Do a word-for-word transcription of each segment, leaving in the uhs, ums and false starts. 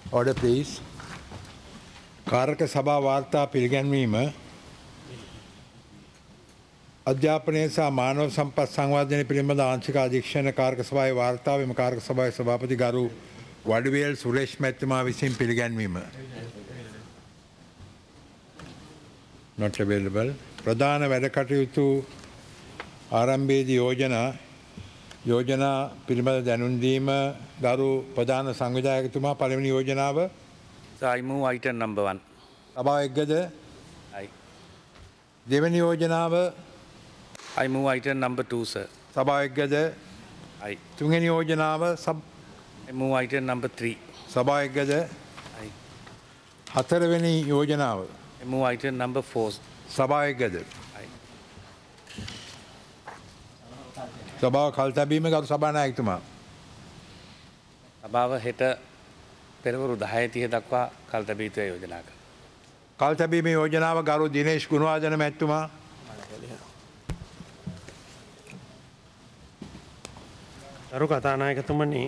Order please. කාරක සභා වාර්තා පිළිගැන්වීම අධ්‍යාපනය සහ මානව සම්පත් සංවර්ධනය පිළිබඳ ආංශික අධීක්ෂණ කාරක සභාවේ වාර්තාව එම කාරක සභාවේ සභාපති ගරු වඩුවේල් සුරේෂ් මැතිතුමා විසින් පිළිගැන්වීම. Not available. ප්‍රධාන වැඩ කටයුතු ආරම්භයේදී යෝජනා යෝජනා පිළිබඳ දැනුම් දීම ගරු ප්‍රධාන සංවිධායකතුමා පළවෙනි යෝජනාව. So I move item number one. සභාව එක්කද? I, දෙවෙනි යෝජනාව. I move item number two, sir. සභාව එක්කද? I, තුන්වෙනි යෝජනාව. I move item number three. සභාව එක්කද? I, හතරවෙනි යෝජනාව. I move item number four. සභාව එක්කද? I, සභාව කල් තැබීම ගරු සභානායකතුමා. සභාව හෙට පෙරවරු දහය තිහ දක්වා කල් තැබිය යුතුයි යෝජනා කරනවා. කල් තැබීමේ යෝජනාව ගරු දිනේෂ් ගුණවර්ධන මැතිතුමා. ගරු කතානායකතුමනි,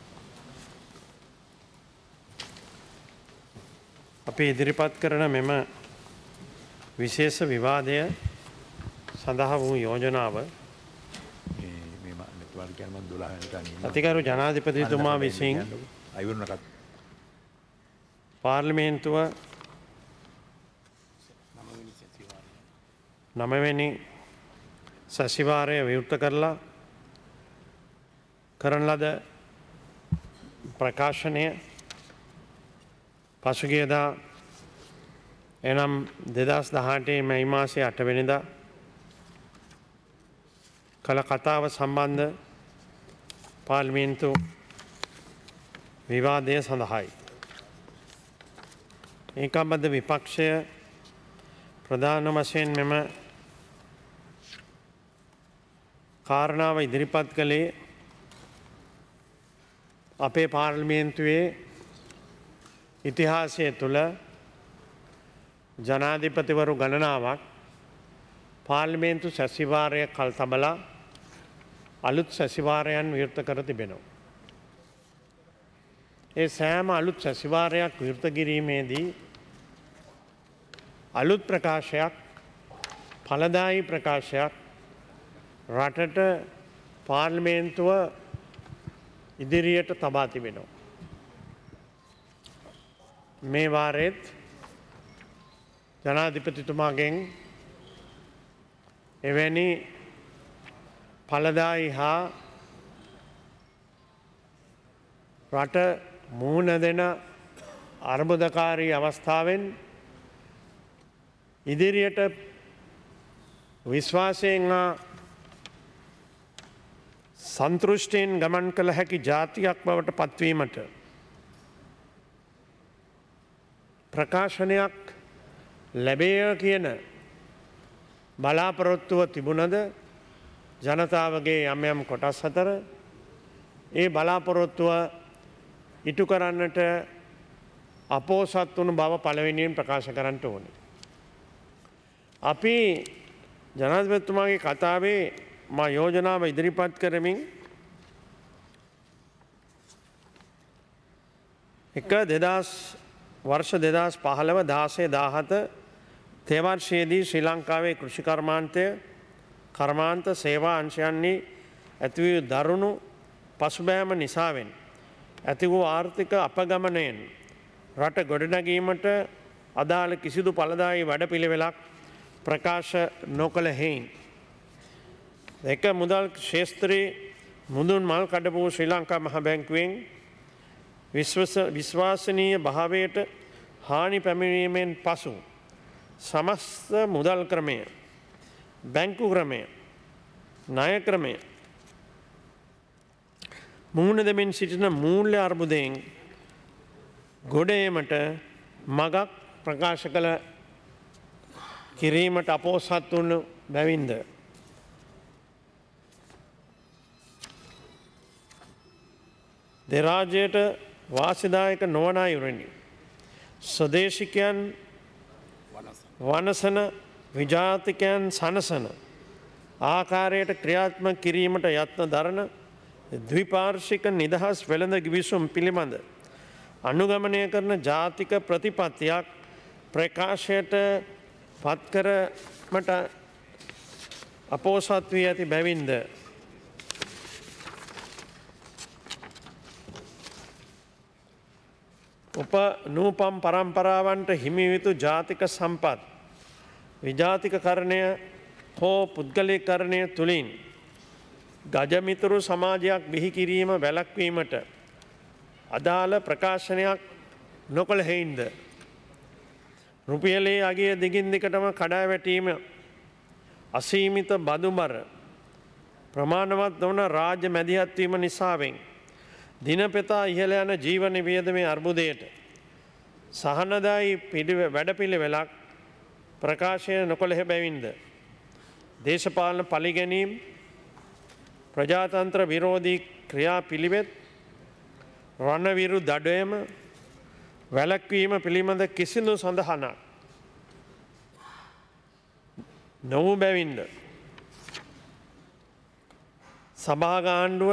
අපි ඉදිරිපත් කරන මෙම විශේෂ විවාදය සඳහා වූ යෝජනාව අතිගරු ජනාධිපතිතුමා විසින් පාර්ලිමේන්තුව නවවෙනි සැසිවාරය විවෘත කරලා කරන ලද ප්‍රකාශනය පසුගියදා එනම් දෙදස් දහටේ මැයි මාසයේ අටවෙනිදා කළ කතාව සම්බන්ධ පාර්ලිමේන්තු විවාදය සඳහායි. ඒකාබද්ධ විපක්ෂය ප්‍රධාන වශයෙන් මෙම කාරණාව ඉදිරිපත් කළේ අපේ පාර්ලිමේන්තුවේ ඉතිහාසය තුළ ජනාධිපතිවරු ගණනාවක් පාර්ලිමේන්තු සැසිවාරය කල් තබලා අලුත් සැසිවාරයන් විවෘත කර තිබෙනවා. ඒ සෑම අලුත් සැසිවාරයක් විවෘත කිරීමේදී අලුත් ප්‍රකාශයක් ඵලදායී ප්‍රකාශයක් රටට පාර්ලිමේන්තුව ඉදිරියට තබා තිබෙනවා. මේ වාරෙත් ජනාධිපතිතුමාගෙන් එවැනි ඵලදායී හා රට මුහුණ දෙන අර්බුදකාරී අවස්ථාවෙන් ඉදිරියට විශ්වාසයෙන් හා සන්තෘෂ්ටීන් ගමන් කළ හැකි ජාතියක් බවට පත්වීමට ප්‍රකාශනයක් ලැබේය කියන බලාපොරොත්තුව තිබුණද ජනතාවගේ යම් යම් කොටස් අතර ඒ බලාපොරොත්තුව ඉටු කරන්නට අපෝසත් වුණු බව පළවෙනියෙන් ප්‍රකාශ කරන්නට ඕනේ. අපි ජනාධිපතිතුමාගේ කතාවේ මා යෝජනාව ඉදිරිපත් කරමින් එක දෙදස් වර්ෂ දෙදස් පහළව දාසේ දාහත තෙවර්ෂයේදී ශ්‍රී ලංකාවේ කෘෂිකර්මාන්තය කර්මාන්ත සේවා අංශයන්හි ඇතිවූ දරුණු පසුබෑම නිසාවෙන් ඇති වූ ආර්ථික අපගමනයෙන් රට ගොඩනැගීමට අදාළ කිසිදු ඵලදායී වැඩපිළිවෙලක් ප්‍රකාශ නොකළ හේයින් එක මුදල් ක්ෂේත්‍රයේ මුදුන් මල් කඩපු ශ්‍රී ලංකා මහ බැංකුවෙන් විශ්වාසනීය භාවයට හානි පැමිණීමෙන් පසු සමස්ත මුදල් ක්‍රමය බැංකු ක්‍රමය ණය ක්‍රමය මුහුණ දෙමින් සිටින මූල්‍ය අර්බුදයෙන් ගොඩ ඒමට මගක් ප්‍රකාශ කළ කිරීමට අපෝසත් වුණු බැවින්ද දෙරාජ්‍යයට වාසිදායක නොවන අයුරිනි ස්වදේශිකයන් වනසන විජාතිකයන් සනසන ආකාරයට ක්‍රියාත්මක කිරීමට යත්න දරන ද්විපාර්ශ්වික නිදහස් වෙළඳ ගිවිසුම් පිළිබඳ අනුගමනය කරන ජාතික ප්‍රතිපත්තියක් ප්‍රකාශයට පත්කරමට අපෝසත් වී ඇති බැවින්ද උප නූපම් පරම්පරාවන්ට හිමිවිතු ජාතික සම්පත් විජාතිකකරණය හෝ පුද්ගලීකරණය තුළින් ගජමිතුරු සමාජයක් බිහිකිරීම වැළැක්වීමට අදාළ ප්‍රකාශනයක් නොකළ හෙයින්ද. රුපියලේ අගේ දිගින් දිගටම කඩා වැටීම අසීමිත බදුබර ප්‍රමාණවත් නොවන රාජ්‍ය මැදිහත්වීම නිසාවෙන් දිනපෙතා ඉහළ යන ජීවන වියදමේ අර්බුදයට සහනදායි පිළිවෙ වැඩපිළිවෙලක් ප්‍රකාශය නොකළ බැවින්ද. දේශපාලන පලිගැනීම් ප්‍රජාතන්ත්‍ර විරෝධී ක්‍රියා පිළිවෙත් රණවිරු දඩයම වැළැක්වීම පිළිබඳ කිසිදු සඳහනක් නොවූ බැවින්ද. සභාගාණ්ඩුව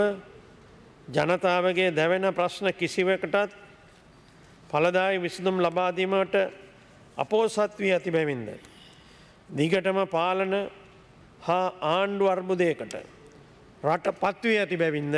ජනතාවගේ දැවෙන ප්‍රශ්න කිසිවකටත් ඵලදායී විසඳුම් ලබාදීමට අපෝසත් වී ඇති බැවින්ද. දිගටම පාලන හා ආණ්ඩු අර්බුදයකට රට පත්වී ඇති බැවින්ද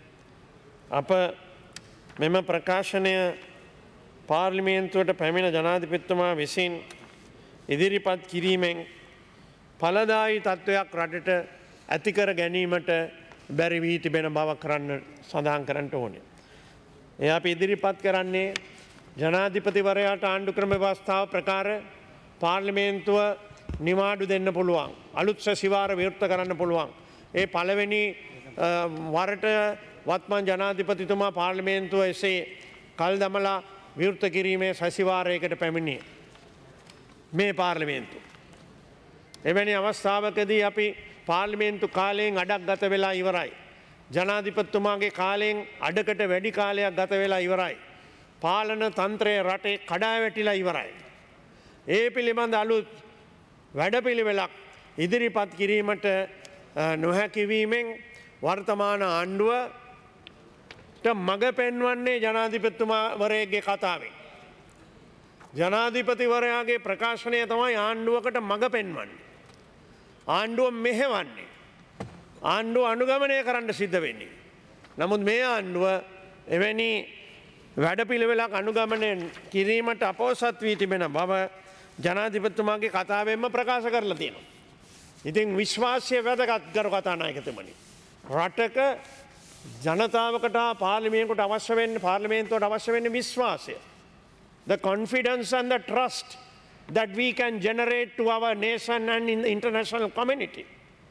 අප මෙම ප්‍රකාශනය පාර්ලිමේන්තුවට පැමිණ ජනාධිපතිතුමා විසින් ඉදිරිපත් කිරීමෙන් ඵලදායී තත්ත්වයක් රටට ඇතිකර ගැනීමට බැරි වී තිබෙන බව කරන්න සඳහන් කරන්නට ඕනේ. එය අපි ඉදිරිපත් කරන්නේ ජනාධිපතිවරයාට ආණ්ඩු ක්‍රම ව්‍යවස්ථාව ප්‍රකාර පාර්ලිමේන්තුව නිවාඩු දෙන්න පුළුවන්. අලුත් සැසිවාර විවෘත කරන්න පුළුවන්. ඒ පළවෙනි වරට වත්මන් ජනාධිපතිතුමා පාර්ලිමේන්තුව එසේ කල් දමලා විවෘත කිරීමේ සැසිවාරයකට පැමිණියේ. මේ පාර්ලිමේන්තුව. එවැනි අවස්ථාවකදී අපි පාර්ලිමේන්තු කාලයෙන් අඩක් ගත වෙලා ඉවරයි. ජනාධිපතිතුමාගේ කාලයෙන් අඩකට වැඩි කාලයක් ගත වෙලා ඉවරයි. පාලන තන්ත්‍රය රටේ කඩා වැටිලා ඉවරයි. ඒ පිළිබඳ අලුත් වැඩපිළිවෙලක් ඉදිරිපත් කිරීමට නොහැකිවීමෙන් වර්තමාන ආණ්ඩුවට මඟ පෙන්වන්නේ ජනාධිපතිතුමාවරයාගේ කතාවෙන්. ජනාධිපතිවරයාගේ ප්‍රකාශනය තමයි ආණ්ඩුවකට මඟ පෙන්වන්නේ. ආණ්ඩුව මෙහෙවන්නේ. ආණ්ඩුව අනුගමනය කරන්න සිද්ධ වෙන්නේ. නමුත් මේ ආණ්ඩුව එවැනි වැඩපිළිවෙලක් අනුගමනය කිරීමට අපෝසත් වී තිබෙන බව ජනාධිපතිතුමාගේ කතාවෙන්ම ප්‍රකාශ කරලා තියෙනවා. ඉතින් විශ්වාසය වැදගත් ගරු කතානායකතුමනි. රටක ජනතාවකට පාර්ලිමේන්තුවට අවශ්‍ය වෙන්නේ පාර්ලිමේන්තුවට අවශ්‍ය වෙන්නේ විශ්වාසය. The confidence and the trust that we can generate to our nation and in the international community.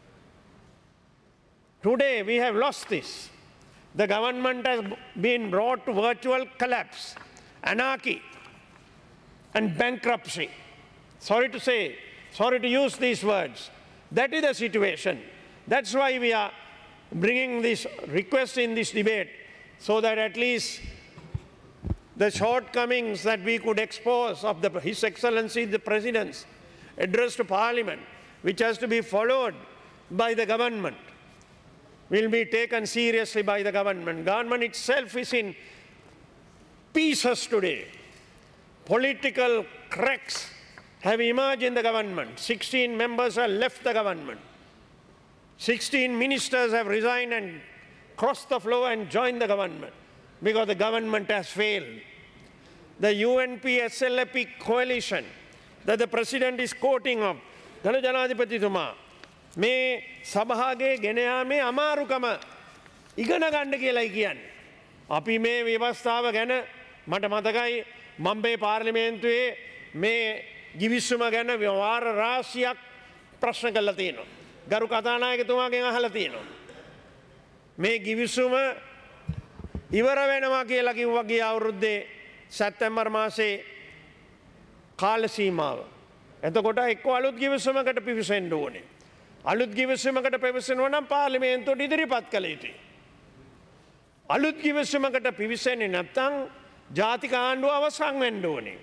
Today we have lost this. The government has been brought to virtual collapse, anarchy and bankruptcy. Sorry to say, sorry to use these words. That is the situation. That's why we are bringing this request in this debate, so that at least the shortcomings that we could expose of the, His Excellency the President's address to Parliament, which has to be followed by the government, will be taken seriously by the government. Government itself is in pieces today. Political cracks have emerged in the government. sixteen members have left the government. sixteen ministers have resigned and crossed the floor and joined the government because the government has failed. The U N P S L P coalition that the President is quoting of, Gana Janadhipatituma, මේ සභාගේ ගෙන යාමේ අමාරුකම ඉගෙන ගන්න කියලායි කියන්නේ. අපි මේ ව්‍යවස්ථාව ගැන මට මතකයි මම මේ පාර්ලිමේන්තුවේ මේ givisuma ගැන වාර රාශියක් ප්‍රශ්න කළා තියෙනවා. ගරු කතානායකතුමාගෙන් අහලා තියෙනවා. මේ givisuma ඉවර වෙනවා කියලා කිව්වා ගිය අවුරුද්දේ සැප්තැම්බර් මාසේ කාල සීමාව. එතකොට එක්ක අලුත් givisumකට පිවිසෙන්න ඕනේ. අලුත් givisumකට පිවිසෙනවා නම් පාර්ලිමේන්තුවට ඉදිරිපත් කළ යුතුයි. අලුත් givisumකට පිවිසෙන්නේ නැත්නම් ජාතික ආණ්ඩුව අවසන් වෙන්න ඕනේ.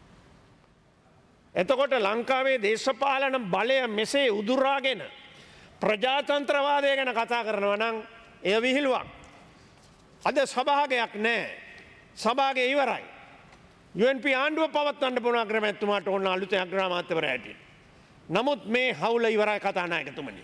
එතකොට ලංකාවේ දේශපාලන බලය මෙසේ උදුරාගෙන ප්‍රජාතන්ත්‍රවාදය ගැන කතා කරනවා නම් එය විහිළුවක්. අද සභාගයක් නැහැ. සභාගය ඉවරයි. යු එන් පී ආණ්ඩුව පවත්වන්න පුළුවන් අග්‍රාමාත්‍යතුමාට ඕන අලුතෙන් අග්‍රාමාත්‍යවරයා හැටියට. නමුත් මේ හවුල ඉවරයි කතානායකතුමනි.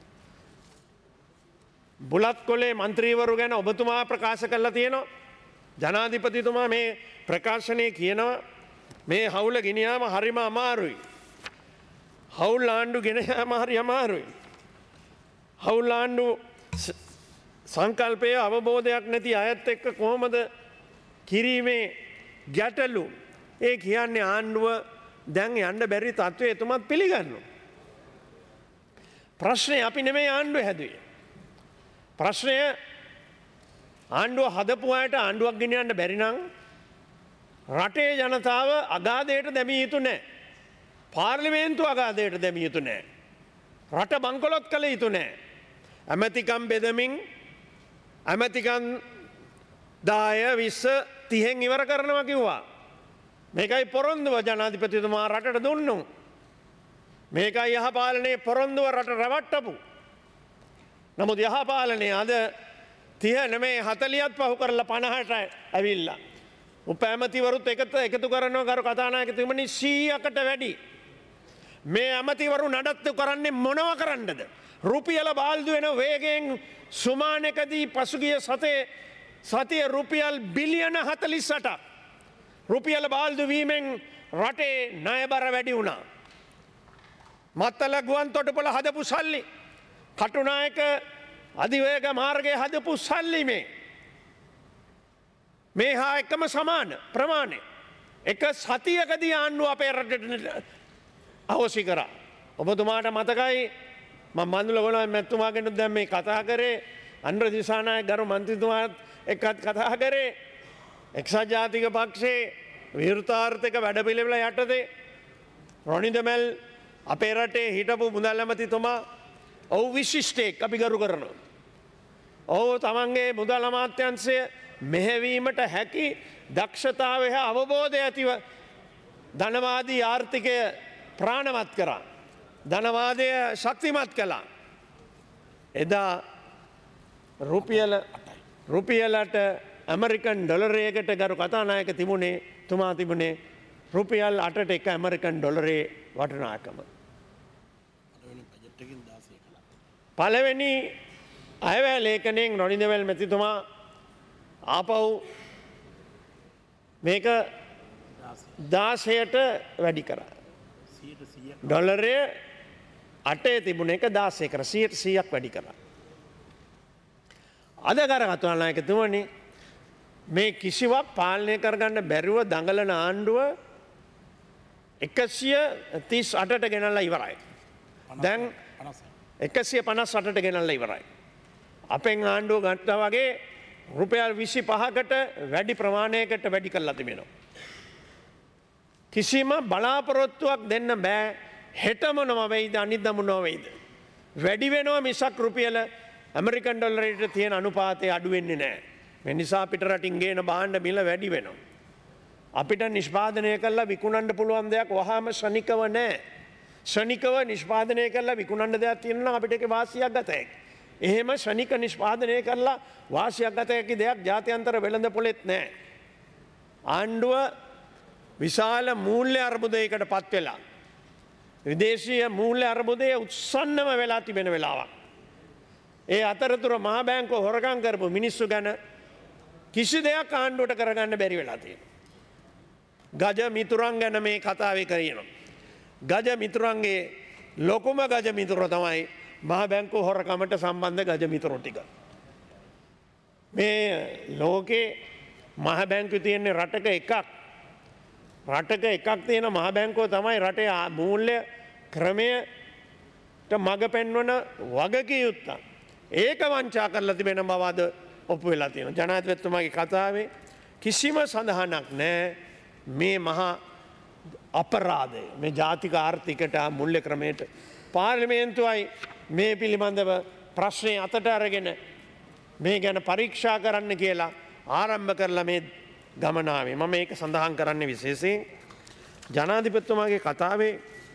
බුලත් කොලේ මන්ත්‍රීවරු ගැන ඔබතුමා ප්‍රකාශ කරලා තියෙනවා. ජනාධිපතිතුමා මේ ප්‍රකාශනය කියනවා මේ හවුල ගෙනියාම හරිම අමාරුයි. හවුල් ආණ්ඩු ගෙන යාම හරි අමාරුයි. හවුල් ආණ්ඩු සංකල්පය අවබෝධයක් නැති අයත් එක්ක කොහොමද කිරීමේ ගැටලු ඒ කියන්නේ ආණ්ඩුව දැන් යන්න බැරි තත්ත්වය එතුමත් පිළිගන්නවා. ප්‍රශ්නය අපි නෙමෙයි ආණ්ඩුව හැදුවේ. ප්‍රශ්නය ආණ්ඩුව හදපු අයට ආණ්ඩුවක් ගෙනියන්න බැරි නම් රටේ ජනතාව අගාධයට දැමිය යුතු නැහැ. පාර්ලිමේන්තුව අගාධයට දැමිය යුතු නැහැ. රට බංකොලොත් කළ යුතු නැහැ. ඇමතිකම් බෙදමින් ඇමතිකම් දාය විස්ස තිහෙන් ඉවර කරනවා කිව්වා. මේකයි පොරොන්දුව ජනාධිපතිතුමා රටට දුන්නු. මේකයි යහපාලනයේ පොරොන්දුව රට රවට්ටපු. නමුත් යහපාලනය අද තිහ නෙමේ හතලියත් පහු කරලා පණහට ඇවිල්ලා. උපඇමතිවරුත් එකත එකතු කරනවා ගරු කතානායකතුමනි සීයකට වැඩි. මේ ඇමතිවරු නඩත්තු කරන්නේ මොනව කරන්නද. රුපියල බාල්දු වෙන වේගෙන් සුමානකදී පසුගිය සතේ සතිය රුපියල් බිලියන හතලිස්සට. රුපියල බාල්දු වීමෙන් රටේ ණයබර වැඩි වුණා. මත්තල ගුවන් තොටුපොළ හදපු සල්ලි. කටුනායක අධිවේග මාර්ගය හදපු සල්ලි මේ. මේ හා එකම සමාන ප්‍රමාණය. එක සතියකදී ආණ්ඩුව අපේ රටට අවසි කරා. ඔබතුමාට මතකයි ම මන්දුල ගොල මැත්තුමාගෙනුත් දැම් මේ කතා කරේ අන්ද්‍ර දිසානාය ගරු මන්ත්‍රතුමාත් එකත් කතා කරේ එක්සත් ජාතික පක්ෂයේ විෘතාර්ථක වැඩ පිළිවෙල යටතේ රොනිදමැල් අපේ රටේ හිටපු මුදල් ඇමතිතුමා ඔහු විශිෂ්ටයෙක් අපි ගරු කරනවා. ඔහු තමන්ගේ මුදල් අමාත්‍යංශය මෙහෙවීමට හැකි දක්ෂතාවය හා අවබෝධය ඇතිව ධනවාදී ආර්ථිකය ප්‍රාණවත් කරා. ධනවාදය ශක්තිමත් කළා. එදා රුපියල රුපියලට ඇමරිකන් ඩොලරයකට ගරු කතානායක තිබුණේ තුමා තිබුණේ රුපියල් අටට එක ඇමරිකන් ඩොලරේ වටනාකම. පළවෙනි අයවැ ලේඛනයෙන් රොනිදවැල් මැතිතුමා ආපව් මේක දාසයට වැඩි කරා. ඩොලරය අටේ තිබුණ එක දාසය කර සියයට සීයක් වැඩි කරා. අද කර කතුවල්නායකතුවනි මේ කිසිවක් පාලනය කරගන්න බැරිව දඟලන ආණ්ඩුව එකසිය තිස් අටට ගෙනල්ලා ඉවරයි. දැන් එකසිය පනස් අටට ගෙනල්ලා ඉවරයි. අපෙන් ආණ්ඩුව ගත්ත වගේ රුපියල් විසි පහකට වැඩි ප්‍රමාණයකට වැඩි කරලා තිබෙනවා. කිසිම බලාපොරොත්තුවක් දෙන්න බෑ හෙටම නොවෙයිද අනිද්දම නොවෙයිද. වැඩි වෙනවා මිසක් රුපියල ඇමරිකන් ඩොලරයට තියෙන අනුපාතය අඩු වෙන්නේ නැහැ. මේ නිසා අපිට රටින් ගේන භාණ්ඩ මිල වැඩි වෙනවා. අපිට නිෂ්පාදනය කළා විකුණන්න පුළුවන් දෙයක් වහාම ශනිකව නැහැ. ශනිකව නිෂ්පාදනය කළා විකුණන්න දෙයක් තියෙනවා අපිට ඒක වාසියක් ගත හැකියි. එහෙම ශනික නිෂ්පාදනය කරලා වාසියක් ගත හැකි දෙයක් ජාත්‍යන්තර වෙළඳ පොලෙත් නැහැ. ආණ්ඩුව විශාල මූල්‍ය අර්බුදයකට පත් වෙලා. විදේශීය මූල්‍ය අර්බුදය උත්සන්නම වෙලා තිබෙන වෙලාවක්. ඒ අතරතුර මහා බැංකුව හොරකම් කරපු මිනිස්සු ගැන කිසි දෙයක් ආණ්ඩුවට කරගන්න බැරි වෙලා තියෙනවා. ගජ මිතුරන් ගැන මේ කතාවේ කරනවා. ගජ මිතුරන්ගේ ලොකුම ගජ මිතුර තමයි මහා බැංකුව හොරකමට සම්බන්ධ ගජ මිතුරෝ ටික. මේ ලෝකේ මහ බැංකුව තියෙන්නේ රටක එකක්. රටක එකක් තියෙන මහ බැංකුව තමයි රටේ මූල්‍ය ක්‍රමයට මඟ පෙන්වන වගකිය යුත්තක්. ඒක වංචා කරලා තිබෙන බව අද ඔප්පු වෙලා තියෙනවා. ජනාධිපතිතුමාගේ කතාවේ කිසිම සඳහනක් නැහැ මේ මහා අපරාධය මේ ජාතික ආර්ථිකට මුල්‍ය ක්‍රමයට. පාර්ලිමේන්තුවයි මේ පිළිබඳව ප්‍රශ්නය අතට අරගෙන මේ ගැන පරීක්ෂා කරන්න කියලා ආරම්භ කරලා මේ ගමනාවේ මම ඒක සඳහන් කරන්න විශේෂයෙන් ජනාධිපතිතුමාගේ කතාවේ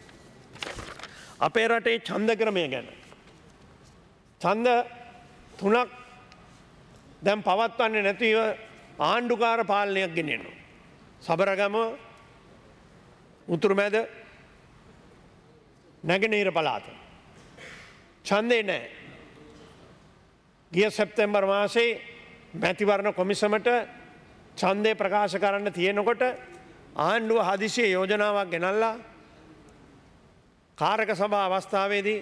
අපේ රටේ ඡන්ද ක්‍රමය ගැන. ඡන්ද තුනක් දැන් පවත්වන්නේ නැතිව ආණ්ඩුකාර පාලනයක් ගෙනෙනවා. සබරගම උතුරුමැද නැගෙනහිර පළාත. ඡන්දේ නැහැ. ගිය සැප්තැම්බර් මාසේ මැතිවරණ කොමිසමට ඡන්දේ ප්‍රකාශ කරන්න තියෙනකොට ආණ්ඩුව හදිසියේ යෝජනාවක් ගෙනල්ලා කාරක සභා අවස්ථාවේදී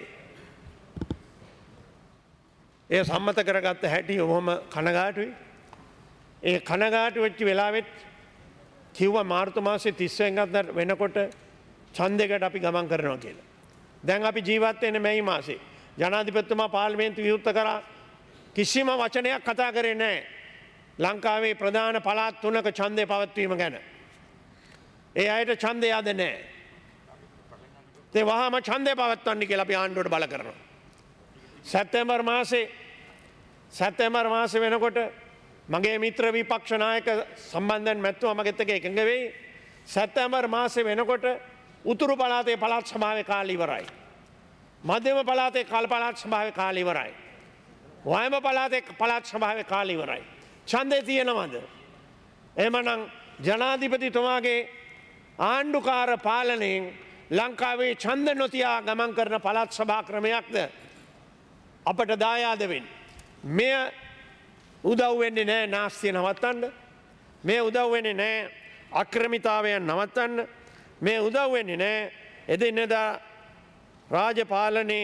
ඒ සම්මත කරගත්ත හැටි ඔහොම කනගාටුයි. ඒ කනගාටු වෙච්ච වෙලාවෙත් කිව්වා මාර්තු මාසේ තිස් වෙනිදා වෙනකොට ඡන්දයකට අපි ගමන් කරනවා කියලා. දැන් අපි ජීවත් වෙන්නේ මැයි මාසේ. ජනාධිපතිතුමා පාර්ලිමේන්තු විවෘත කරා කිසිම වචනයක් කතා කරේ නැහැ. ලංකාවේ ප්‍රධාන පළාත් තුනක ඡන්දය පවත්වීම ගැන. ඒ අයට ඡන්දය යද නැහැ. ඒ වහාම ඡන්දය පවත්වන්න කියලා අපි ආණ්ඩුවට බල කරනවා. සැප්තැම්බර් මාසේ සැප්තැම්බර් මාසේ වෙනකොට මගේ මිත්‍ර විපක්ෂ නායක සම්බන්ධයෙන් මැතිතුමා මගෙත් එක්ක එකඟ වෙයි. සැප්තැම්බර් මාසේ වෙනකොට උතුරු පළාතේ පළාත් සභාවේ කාලය ඉවරයි. මධ්‍යම පළාතේ කල් පළාත් සභාවේ කාලය ඉවරයි. වයඹ පළාතේ පළාත් සභාවේ කාලය ඉවරයි. ඡන්දේ තියෙනවද? එහෙමනම් ජනාධිපතිතුමාගේ ආණ්ඩුකාර පාලනයෙන් ලංකාවේ ඡන්ද නොතියා ගමන් කරන පළාත් සභා ක්‍රමයක්ද අපට දායාද වෙන්නේ. මෙය උදව් වෙන්නේ නැහැ නාස්තිය නවත්තන්න. මේ උදව් වෙන්නේ නැහැ අක්‍රමිතාවයන් නවත්තන්න. මේ උදව් වෙන්නේ නැහැ එදිනෙදා රාජපාලනයේ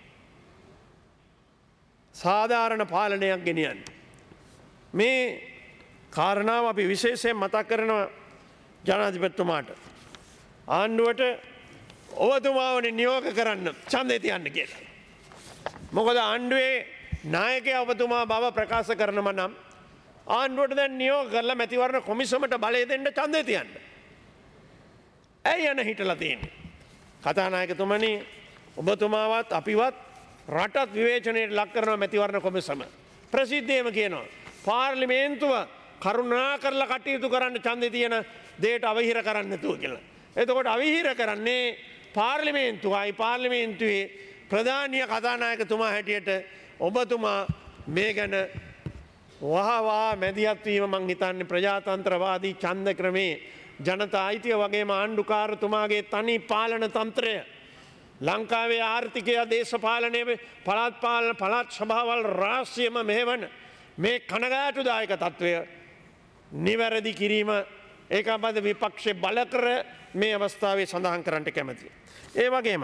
සාධාරණ පාලනයක් ගෙනියන්න. මේ කාරණාව අපි විශේෂයෙන් මතක් කරනවා ජනාධිපතිතුමාට. ආණ්ඩුවට ඔබතුමාවනේ නියෝග කරන්න ඡන්දය තියන්න කියලා. මොකද ආණ්ඩුවේ නායකයා ඔබතුමා බව ප්‍රකාශ කරනම නම් ආණ්ඩුවට දැන් නියෝග කරලා මැතිවරණ කොමිසමට බලය දෙන්න ඡන්දය තියන්න. ඇයි යන හිටලා තියෙන්නේ? කතානායකතුමනි ඔබතුමාවත් අපිවත් රටත් විවේචනයට ලක් කරනවා මැතිවරණ කොමිසම. ප්‍රසිද්ධියම කියනවා පාර්ලිමේන්තුව කරුණා කරලා කටයුතු කරන්න ඡන්දේ තියෙන දෙයට අවහිර කරන්න නැතුව කියලා. එතකොට අවහිර කරන්නේ පාර්ලිමේන්තුවයි පාර්ලිමේන්තුවේ ප්‍රධානීය කතානායකතුමා හැටියට ඔබතුමා මේ ගැන වහවා මැදිහත් වීම මං හිතන්නේ ප්‍රජාතන්ත්‍රවාදී ඡන්ද ක්‍රමේ ජනතා අයිතිය වගේම ආණ්ඩුකාරතුමාගේ තනි පාලන තන්ත්‍රය ලංකාවේ ආර්ථිකය දේශපාලනය පළාත් පාලන පළාත් සභාවල් රාශියම මෙහෙවන මේ කනගාටුදායක තත්ත්වය නිවැරදි කිරීම ඒකාබද්ධ විපක්ෂයේ බල කර මේ අවස්ථාවේ සඳහන් කරන්නට කැමැතියි. ඒ වගේම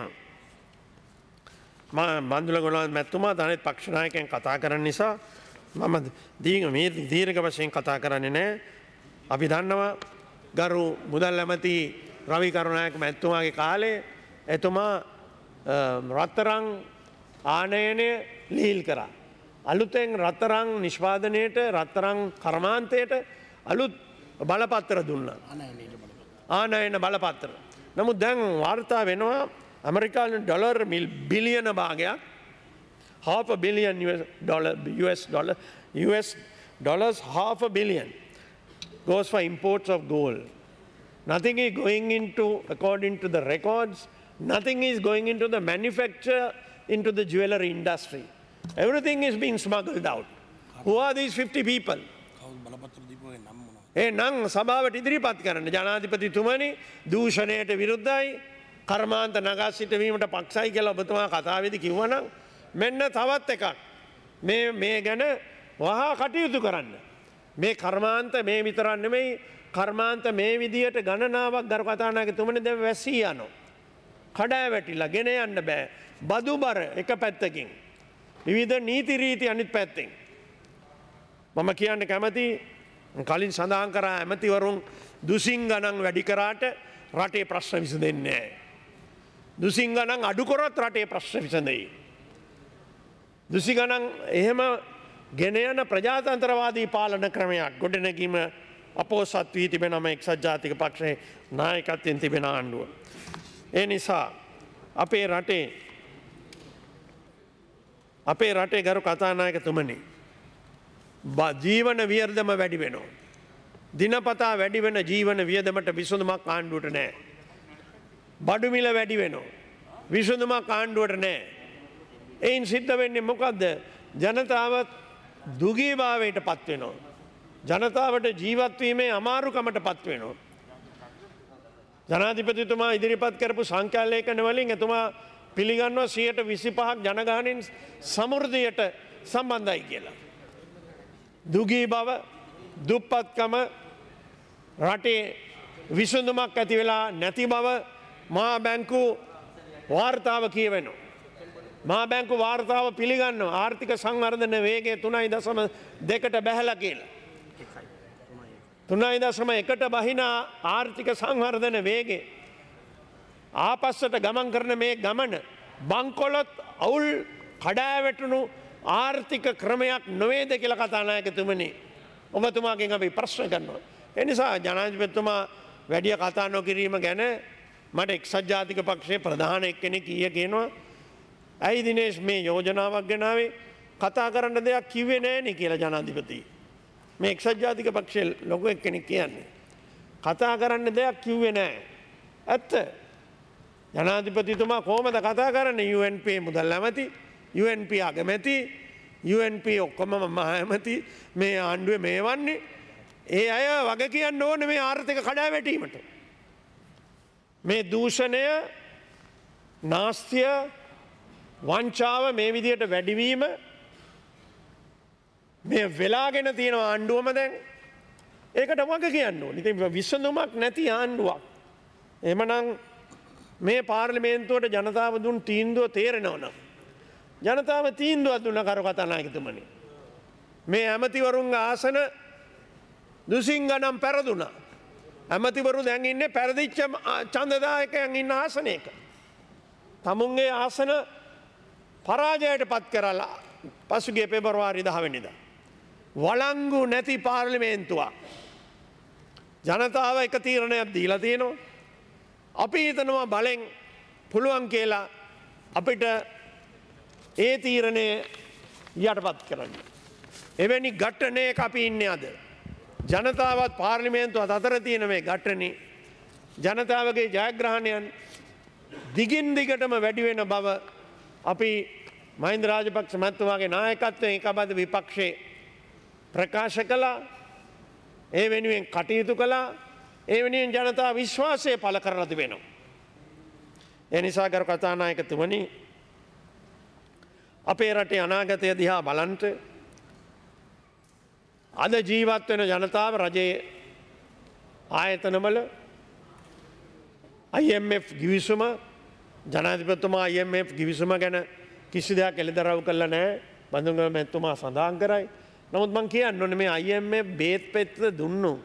මම බන්දුලගොඩ මැතිතුමා අනෙත් පක්ෂ නායකයන් කතා කරන නිසා මම දීර්ඝ මේ දීර්ඝ වශයෙන් කතා කරන්නේ නැහැ. අපි දන්නවා ගරු මුදල් ඇමති රවි කරුණානායක මැතිතුමාගේ කාලේ එතුමා රත්තරන් ආනයනය ලීල් කරා. අලුතෙන් රත්තරන් නිෂ්පාදනයට රත්තරන් කර්මාන්තයට අලුත් බලපත්‍ර දුන්නා. ආනයන බලපත්‍ර. නමුත් දැන් වාර්තා වෙනවා ඇමරිකානු ඩොලර් මිල් බිලියන භාගයක් half a billion US dollar US dollar US dollars half a billion goes for imports of gold. Nothing is going into, according to the records, nothing is going into the manufacture, into the jewelry industry. Everything is being smuggled out. Who are these fifty people? ඒ නම් සභාවට ඉදිරිපත් කරන්න ජනාධිපතිතුමනි දූෂණයට විරුද්ධයි කර්මාන්ත නගා සිටවීමට පක්ෂයි කියලා ඔබතුමා කතාවේදී කිව්වනම් මෙන්න තවත් එකක් මේ මේ ගැන වහා කටයුතු කරන්න. මේ කර්මාන්ත මේ විතරක් නෙමෙයි කර්මාන්ත මේ විදියට ගණනාවක් ගරු කතානායකතුමනි දැන් වැසී යනවා. කඩා වැටිලා ගෙන යන්න බෑ. බදුබර එක පැත්තකින් විවිධ නීති රීති අනිත් පැත්තෙන්. මම කියන්න කැමති කලින් සඳහන් කරා ඇමතිවරුන් දුසින් ගණන් වැඩි කරාට රටේ ප්‍රශ්න විසඳෙන්නේ නැහැ. දුසින් ගණන් අඩු කරොත් රටේ ප්‍රශ්න විසඳෙයි. දුසි ගණන් එහෙම ගෙන යන ප්‍රජාතන්ත්‍රවාදී පාලන ක්‍රමයක් ගොඩනැගීම අපෝසත් වී තිබෙනම එක්සත් ජාතික පක්ෂයේ නායකත්වයෙන් තිබෙන ආණ්ඩුව. ඒ නිසා අපේ රටේ අපේ රටේ ගරු කතානායකතුමනි ජීවන වියර්දම වැඩි වෙනවා. දිනපතා වැඩි වෙන ජීවන වියදමට විසඳුමක් ආණ්ඩුවට නැහැ. බඩු මිල වැඩි වෙනවා. විසඳුමක් ආණ්ඩුවට නැහැ. එයින් සිද්ධ වෙන්නේ මොකද්ද? ජනතාව දුගී භාවයට පත් වෙනවා. ජනතාවට ජීවත් වීමේ අමාරුකමට පත් වෙනවා. ජනාධිපතිතුමා ඉදිරිපත් කරපු සංඛ්‍යාලේඛන වලින් එතුමා පිළිගන්නවා සියයට විසිපහක් ජනගහනයෙන් සමෘද්ධියට සම්බන්ධයි කියලා. දුගී බව, දුප්පත්කම, රටේ විසඳුමක් ඇති වෙලා නැති බව මහා බැංකු වාර්තාව කියවෙනවා. මහා බැංකු වාර්තාව පිළිගන්නවා ආර්ථික සංවර්ධන වේගය තුනයි දශම දෙකට බැහැලා කියලා. තුනයි දශම එකට බහින ආර්ථික සංවර්ධන වේගේ ආපස්සට ගමන් කරන මේ ගමන බංකොලොත් අවුල් කඩාවැටුණු ආර්ථික ක්‍රමයක් නොවේද කියලා කතානායකතුමනි ඔබතුමාගෙන් අපි ප්‍රශ්න කරනවා. එනිසා ජනාධිපතිතුමා වැඩිය කතා නොකිරීම ගැන මට එක්සත් ජාතික පක්ෂයේ ප්‍රධාන එක්කෙනෙක් ඊයේ කියනවා ඇයි දිනේෂ් මේ යෝජනාවක් ගෙනාවේ කතා කරන්න දෙයක් කිව්වේ නෑනේ කියලා ජනාධිපති. මේ එක්සත් ජාතික පක්ෂයේ ලොකු එක්කෙනෙක් කියන්නේ. කතා කරන්න දෙයක් කිව්වේ නෑ. ඇත්ත. ජනාධිපතිතුමා කොහොමද කතා කරන්නේ යූ එන් පී මුදල් ඇමති, යූ එන් පී අගමැති, යූ එන් පී ඔක්කොම මහ ඇමති මේ ආණ්ඩුවේ මේ වන්නේ. ඒ අය වග කියන්න ඕනේ මේ ආර්ථික කඩාවැටීමට. මේ දූෂණය, නාස්තිය, වංචාව මේ විදියට වැඩිවීම මේ වෙලාගෙන තියෙන ආණ්ඩුවම දැන් ඒකට වග කියන්න ඕනේ. ඉතින් විසඳුමක් නැති ආණ්ඩුවක්. එහෙමනම් මේ පාර්ලිමේන්තුවට ජනතාව දුන් තීන්දුව තේරෙනව නම් ජනතාව තීන්දුවක් දුන්න කරු කතානායකතුමනි. මේ ඇමතිවරුන්ගේ ආසන දුසින් ගණන් පැරදුනා. ඇමතිවරු දැන් ඉන්නේ පැරදිච්ච ඡන්දදායකයන් ඉන්න ආසනයක. තමුන්ගේ ආසන පරාජයට පත් කරලා පසුගිය පෙබරවාරි දහ වෙනිදා වළංගු නැති පාර්ලිමේන්තුවක් ජනතාව එක තීරණයක් දීලා තියෙනවා. අපි හිතනවා බලෙන් පුළුවන් කියලා අපිට ඒ තීරණය යටපත් කරන්න. එවැනි ඝට්ටනයක අපි ඉන්නේ අද. ජනතාවත් පාර්ලිමේන්තුවත් අතර තියෙන මේ ඝට්ටනේ ජනතාවගේ ජයග්‍රහණයන් දිගින් දිගටම වැඩි වෙන බව අපි මහින්ද රාජපක්ෂ මහත්මයාගේ නායකත්වයෙන් එකබඳ විපක්ෂයේ ප්‍රකාශ කළා. ඒ වෙනුවෙන් කටයුතු කළා. ඒ වෙනුවෙන් ජනතා විශ්වාසය පළ කරලා තිබෙනවා. ඒ නිසා ගරු කතානායකතුමනි අපේ රටේ අනාගතය දිහා බලන්ට අද ජීවත් වෙන ජනතාව රජයේ ආයතනවල ආයි එම් එෆ් ගිවිසුම ජනාධිපතිතුමා ආයි එම් එෆ් ගිවිසුම ගැන කිසි දෙයක් එළිදරව් කළා නැහැ. බඳුන්ගම මැතිතුමා සඳහන් කරයි. නමුත් මම කියන්න ඕනේ මේ ආයි එම් එෆ් බේත් පෙත්ත දුන්නු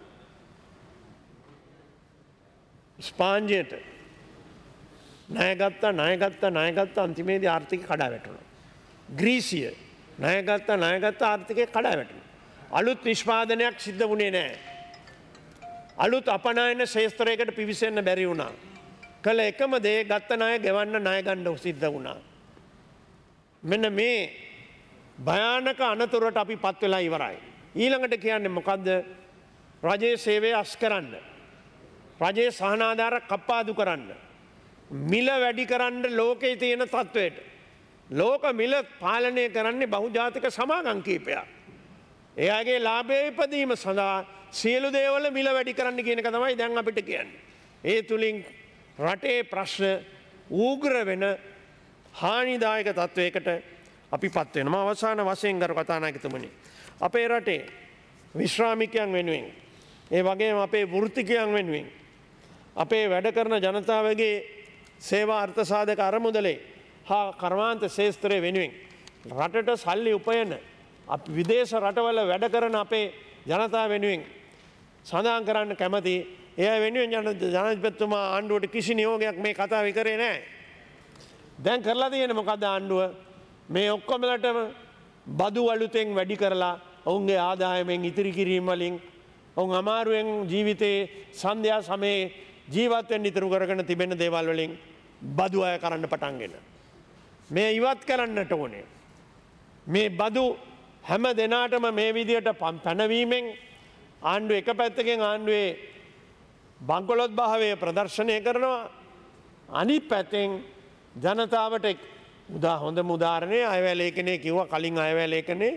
ස්පාන්ජයට ණය ගත්තා ණය ගත්තා ණය ගත්තා අන්තිමේදී ආර්ථිකය කඩා වැටුණා. ග්‍රීසිය ණය ගත්තා ණය ගත්තා ආර්ථිකය කඩා වැටුණා. අලුත් නිෂ්පාදනයක් සිද්ධ වුණේ නැහැ. අලුත් අපනයන ශේස්ත්‍රයකට පිවිසෙන්න බැරි වුණා. කළ එකම දේ ගත්ත ණය ගෙවන්න ණය ගන්න සිද්ධ වුණා. මෙන්න මේ භයානක අනතුරට අපි පත් වෙලා ඉවරයි. ඊළඟට කියන්නේ මොකද්ද? රජයේ සේවය අස් කරන්න. රජයේ සහනාධාර කප්පාදු කරන්න. මිල වැඩි කරන්න ලෝකයේ තියෙන තත්වයට. ලෝක මිල පාලනය කරන්නේ බහුජාතික සමාගම් කීපයක්. එයාගේ ලාභය ඉපදීම සඳහා සියලු දේවල් මිල වැඩි කරන්න කියන එක තමයි දැන් අපිට කියන්නේ. ඒ තුලින් රටේ ප්‍රශ්න ඌග්‍ර වෙන හානිදායක තත්වයකට අපි පත් වෙනවා. අවසාන වශයෙන් ගරු කතානායකතුමනි අපේ රටේ විශ්‍රාමිකයන් වෙනුවෙන් ඒ වගේම අපේ වෘත්තිකයන් වෙනුවෙන් අපේ වැඩ කරන ජනතාවගේ සේවා අර්ථ සාධක අරමුදලේ හා කර්මාන්ත ශේස්ත්‍රය වෙනුවෙන් රටට සල්ලි උපයන අපි විදේශ රටවල වැඩ කරන අපේ ජනතාව වෙනුවෙන් සඳහන් කරන්න කැමති. එය වෙනුවෙන් ජනාධිපතිතුමා ආණ්ඩුවට කිසි නියෝගයක් මේ කතාව කරේ නැහැ. දැන් කරලා තියෙන මොකද්ද ආණ්ඩුව? මේ ඔක්කොමලටම බදු අලුතෙන් වැඩි කරලා ඔවුන්ගේ ආදායමෙන් ඉතිරි කිරීම වලින් ඔවුන් අමාරුවෙන් ජීවිතේ සන්ධ්‍යා සමයේ ජීවත් වෙන්න ඉතුරු කරගෙන තිබෙන දේවල් වලින් බදු අය කරන්න පටන්ගෙන මේ ඉවත් කරන්නට ඕනේ. මේ බදු හැම දෙනාටම මේ විදියට පැනවීමෙන් ආණ්ඩුව එක පැත්තකින් ආණ්ඩුවේ බංකොලොත් භාවය ප්‍රදර්ශනය කරනවා. අනිත් පැත්තෙන් ජනතාවට උදා හොඳ උදාහරණය අයවැය ලේඛනයේ කිව්වා කලින් අයවැය ලේඛනයේ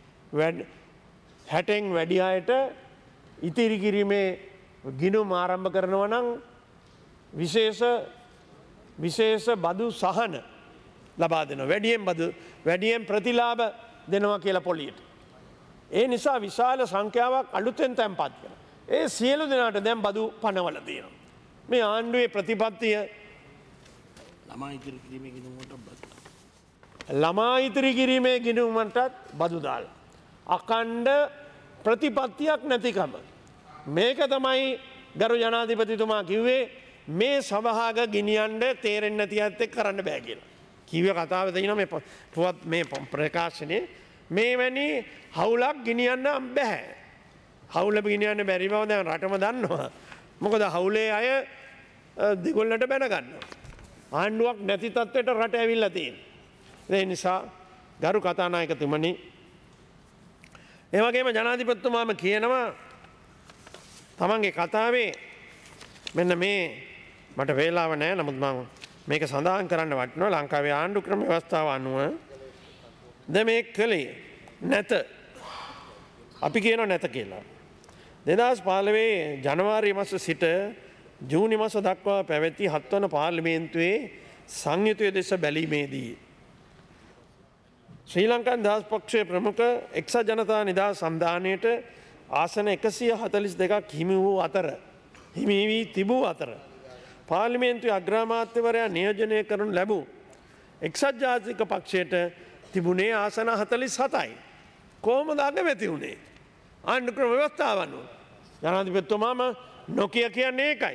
හැටෙන් වැඩි අයට ඉතිරි කිරීමේ ගිණුම් ආරම්භ කරනවා නම් විශේෂ විශේෂ බදු සහන ලබා දෙන වැඩියෙන් බදු වැඩියෙන් ප්‍රතිලාභ දෙනවා කියලා පොලියට. ඒ නිසා විශාල සංඛ්‍යාවක් අලුතෙන් තැන්පත් කර. ඒ සියලු දෙනාට දැන් බදු පනවල තියෙනවා. මේ ආණ්ඩුවේ ප්‍රතිපත්තිය ළමා ඉදිරි කිරීමේ ගිණුමට බදු. ළමා ඉතිරි කිරීමේ ගිණුමටත් බදු දාලා. අකණ්ඩ ප්‍රතිපත්තියක් නැතිකම. මේක තමයි ගරු ජනාධිපතිතුමා කිව්වේ මේ සභාග ගිනියන්ඩ තේරෙන් නැති ඇත්තෙක් කරන්න බෑ කියලා. කිව කතාව තින මේ පුවත් මේ ප්‍රකාශනය මේ වැනි හවුලක් ගිනියන්න බැහැ. හවුල ගිනියන්න බැරි බව දැන් රටම දන්නවා. මොකද හවුලේ අය දෙගොල්ලට බැනගන්න. ආණ්ඩුවක් නැති තත්වයට රට ඇවිල්ලා තියෙන. ඒ නිසා ගරු කතානායකතුමනි ඒ වගේම ජනාධිපතිතුමාම කියනවා තමන්ගේ කතාවේ මෙන්න මේ මට වේලාව නෑ නමුත් මම මේක සඳහන් කරන්න වටිනවා ලංකාවේ ආණ්ඩු ක්‍රම ව්‍යවස්ථාව අනුව ද මේ කළේ නැත අපි කියනවා නැත කියලා. දෙදහස් පහළොවේ ජනවාරි මාස සිට ජූනි මාස දක්වා පැවති හත්වන පාර්ලිමේන්තුවේ සංයුතය දෙස බැලීමේදී ශ්‍රී ලංකා නිදහස් පක්ෂයේ ප්‍රමුඛ එක්සත් ජනතා නිදහස් සන්ධානයට ආසන එකසිය හතලිස් දෙකක් හිමි වූ අතර හිමි වී තිබූ අතර පාර්ලිමේන්තුවේ අග්‍රාමාත්‍යවරයා නියෝජනය කරනු ලැබූ එක්සත් ජාතික පක්ෂයට තිබුණේ ආසන හතලිස් හතයි. කොහොමද අගමැති වුණේ? ආණ්ඩු ක්‍රම ව්‍යවස්ථාව අනුව. ජනාධිපතිතුමාම නොකිය කියන්නේ ඒකයි.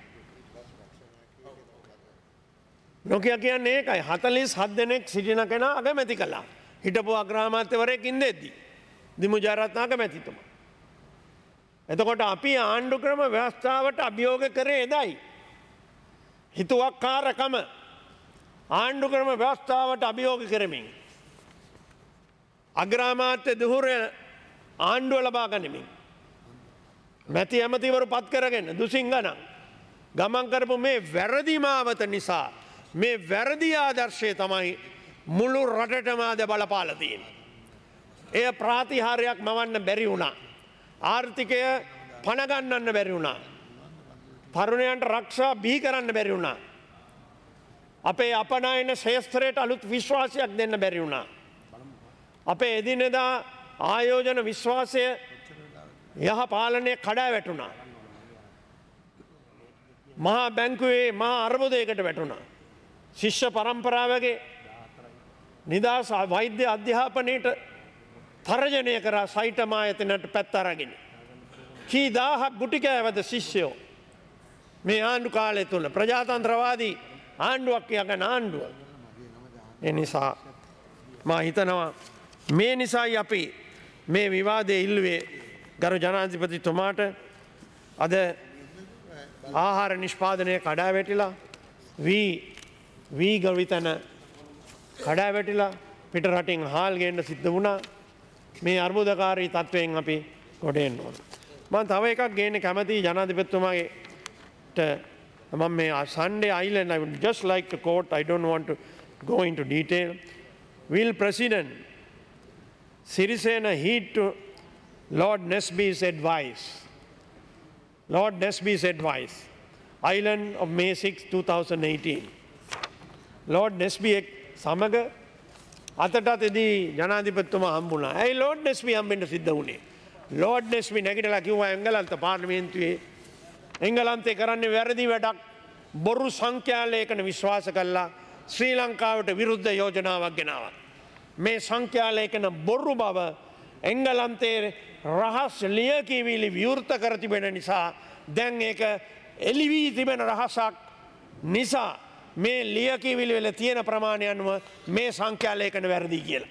නොකිය කියන්නේ ඒකයි. හතලිස් හත් දෙනෙක් සිටින කෙනා අගමැති කළා. හිටපු අග්‍රාමාත්‍යවරයෙක් ඉඳෙද්දී. දිමු ජයරත්න අගමැතිතුමා. එතකොට අපි ආණ්ඩු ක්‍රම ව්‍යවස්ථාවට අභියෝග කරේ එදයි. හිතුවක්කාරකම ආණ්ඩු ක්‍රම ව්‍යවස්ථාවට අභියෝග කරමින්. අග්‍රාමාත්‍ය දුහුරය ආණ්ඩුව ලබා ගනිමින්. මැති ඇමතිවරු පත් කරගෙන දුසිංගනම් ගමන් කරපු මේ වැරදිමාවත නිසා මේ වැරදි ආදර්ශය තමයි මුළු රටටමාද බලපාලතියෙන්. එය ප්‍රාතිහාරයක් මවන්න බැරි වුණා. ආර්ථිකය පණගන්නන්න බැරි වුණා. තරුණයන්ට රක්ෂා බිහි කරන්න බැරි වුණා. අපේ අපනයන ශේස්ත්‍රයට අලුත් විශ්වාසයක් දෙන්න බැරි වුණා. අපේ එදිනෙදා ආයෝජන විශ්වාසය යහ පාලනය කඩා වැටුණා. මහා බැංකුවේ මහා අර්බුදයකට වැටුණා. ශිෂ්‍ය පරම්පරාවගේ නිදහස් වෛද්‍ය අධ්‍යාපනයට තරජනය කරා සයිටමායතනට පැත්තරගෙන. කී දාහක් ගුටිකෑවද ශිෂ්‍යයෝ මේ ආණ්ඩු කාලය තුළ ප්‍රජාතන්ත්‍රවාදී ආණ්ඩුවක් යගන ආණ්ඩුව. එනිසා මා හිතනවා මේ නිසායි අපි මේ විවාදය ඉල්ලුවේ ගරු ජනාධිපතිතුමාට අද ආහාර නිෂ්පාදනය කඩා වැටිලා වී වී ගවිතන කඩා වැටිලා පිට රටින් හාල් ගේන්න සිද්ධ වුණා. මේ අර්බුදකාරී තත්ත්වයෙන් අපි ගොඩෙන්න ඕන. මම තව එකක් ගේන්න කැමතියි ජනාධිපතිතුමාගේට මම මේ Sunday Island I would just like to quote I don't want to go into detail. Will President Sirisena heed to Lord Nesby's advice. Lord Nesby's advice. Island of May sixth two thousand eighteen. Lord Nesby සමග අතටත් එදී ජනාධිපතිතුමා හම්බුණා. ඇයි load නෙස්බි හම්බෙන්න සිද්ධ වුණේ? Load නෙස්බි නැගිටලා කිව්වා එංගලන්ත පාර්ලිමේන්තුවේ එංගලන්තේ කරන්නේ වැරදි වැඩක් බොරු සංඛ්‍යාලේඛන විශ්වාස කළා ශ්‍රී ලංකාවට විරුද්ධ යෝජනාවක් ගෙනාවා. මේ සංඛ්‍යාලේඛන බොරු බව එංගලන්තේ රහස් ලියකියවිලි විවෘත කර තිබෙන නිසා දැන් ඒක එළි වී තිබෙන රහසක් නිසා මේ ලියකියවිලි වල තියෙන ප්‍රමාණය අනුව මේ සංඛ්‍යාලේඛන වැරදි කියලා.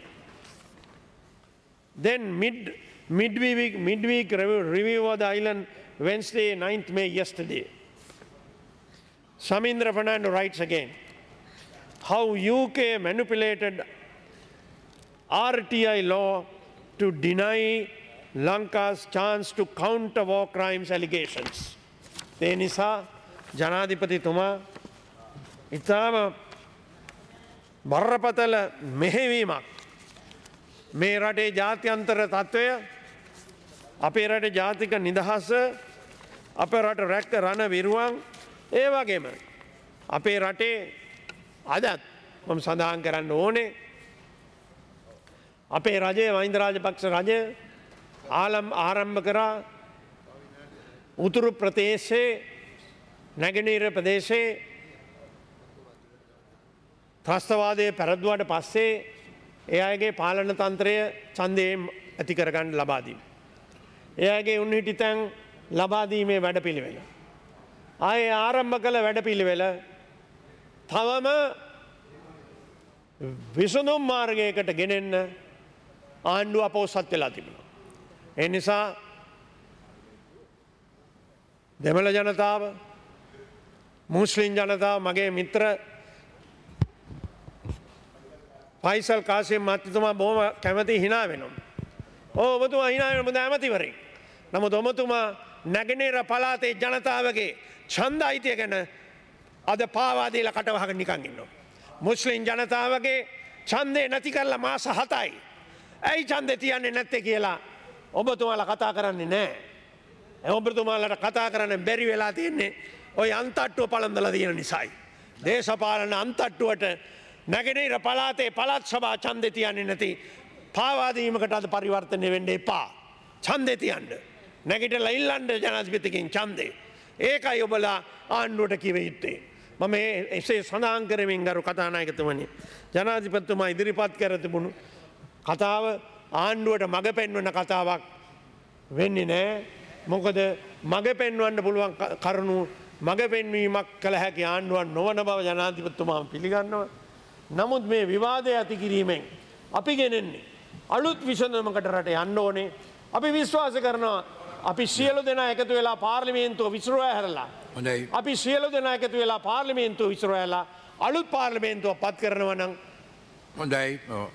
Then mid midweek midweek review of the island Wednesday ninth May yesterday. Samindra Fernando writes again how U K manipulated R T I law to deny Lanka's chance to counter war crimes allegations. ඒ නිසා ජනාධිපතිතුමා ඉතාම බරපතල මෙහෙවීමක් මේ රටේ ජාත්‍යන්තර තත්ත්වය අපේ රට ජාතික නිදහස අප රට රැක්ක රණ විරුවන් ඒ වගේම අපේ රටේ අදත් මම සඳහන් කරන්න ඕනේ අපේ රජය මහින්ද රාජපක්ෂ රජය ආලම් ආරම්භ කරා උතුරු ප්‍රදේශයේ නැගෙනහිර ප්‍රදේශයේ ත්‍රස්තවාදය පැරද්දුවට පස්සේ ඒ අයගේ පාලන තන්ත්‍රය ඡන්දයෙන් ඇති කරගන්න ලබා දීම. ඒ අයගේ උන්හිටි තැන් ලබා දීමේ වැඩපිළිවෙල. ආයේ ආරම්භ කළ වැඩපිළිවෙල තවම විසඳුම් මාර්ගයකට ගෙනෙන්න ආණ්ඩුව අපොහොසත් වෙලා තිබෙනවා. ඒ නිසා දෙමළ ජනතාව මුස්ලිම් ජනතාව මගේ මිත්‍ර ෆයිසල් කාසිම් මහත්මයා බොහොම කැමති hina වෙනවා. ඔව් ඔබතුමා hina වෙන මොකද ඇමතිවරයෙක්. නමුත් ඔබතුමා නැගෙනහිර පළාතේ ජනතාවගේ ඡන්ද අයිතිය ගැන අද පාවා දීලා කට වහගෙන නිකන් ඉන්නවා. මුස්ලිම් ජනතාවගේ ඡන්දේ නැති කරලා මාස හතයි. ඇයි ඡන්දේ තියන්නේ නැත්තේ කියලා ඔබතුමාලා කතා කරන්නේ නැහැ. ඔබතුමාලාට කතා කරන්න බැරි වෙලා තියෙන්නේ ওই අන්තට්ටුව පළඳලා තියෙන නිසායි. දේශපාලන අන්තට්ටුවට නැගෙනහිර පළාතේ පළාත් සභා ඡන්දේ තියන්නේ නැති පාවා දීමකට අද පරිවර්තනය වෙන්න එපා. ඡන්දේ තියන්න. නැගිටලා ඉල්ලන්න ජනාධිපතිගෙන් ඡන්දේ. ඒකයි ඔබලා ආණ්ඩුවට කිව යුත්තේ. මම එසේ සඳහන් කරමින් ගරු කතානායකතුමනි ජනාධිපතිතුමා ඉදිරිපත් කර තිබුණු කතාව ආණ්ඩුවට මඟ පෙන්වන කතාවක් වෙන්නේ නැහැ. මොකද මඟ පෙන්වන්න පුළුවන් කරුණු මඟ පෙන්වීමක් කළ හැකි ආණ්ඩුවක් නොවන බව ජනාධිපතිතුමා පිළිගන්නවා. නමුත් මේ විවාදය ඇති කිරීමෙන් අපි ගෙනෙන්නේ අලුත් විසඳුමකට රට යන්න ඕනේ. අපි විශ්වාස කරනවා අපි සියලු දෙනා එකතු වෙලා පාර්ලිමේන්තුව විසිරුවා හැරලා හොඳයි. අපි සියලු දෙනා එකතු වෙලා පාර්ලිමේන්තුව විසිරුවා හැරලා අලුත් පාර්ලිමේන්තුව පත් කරනවා නම් හොඳයි. ඔව්.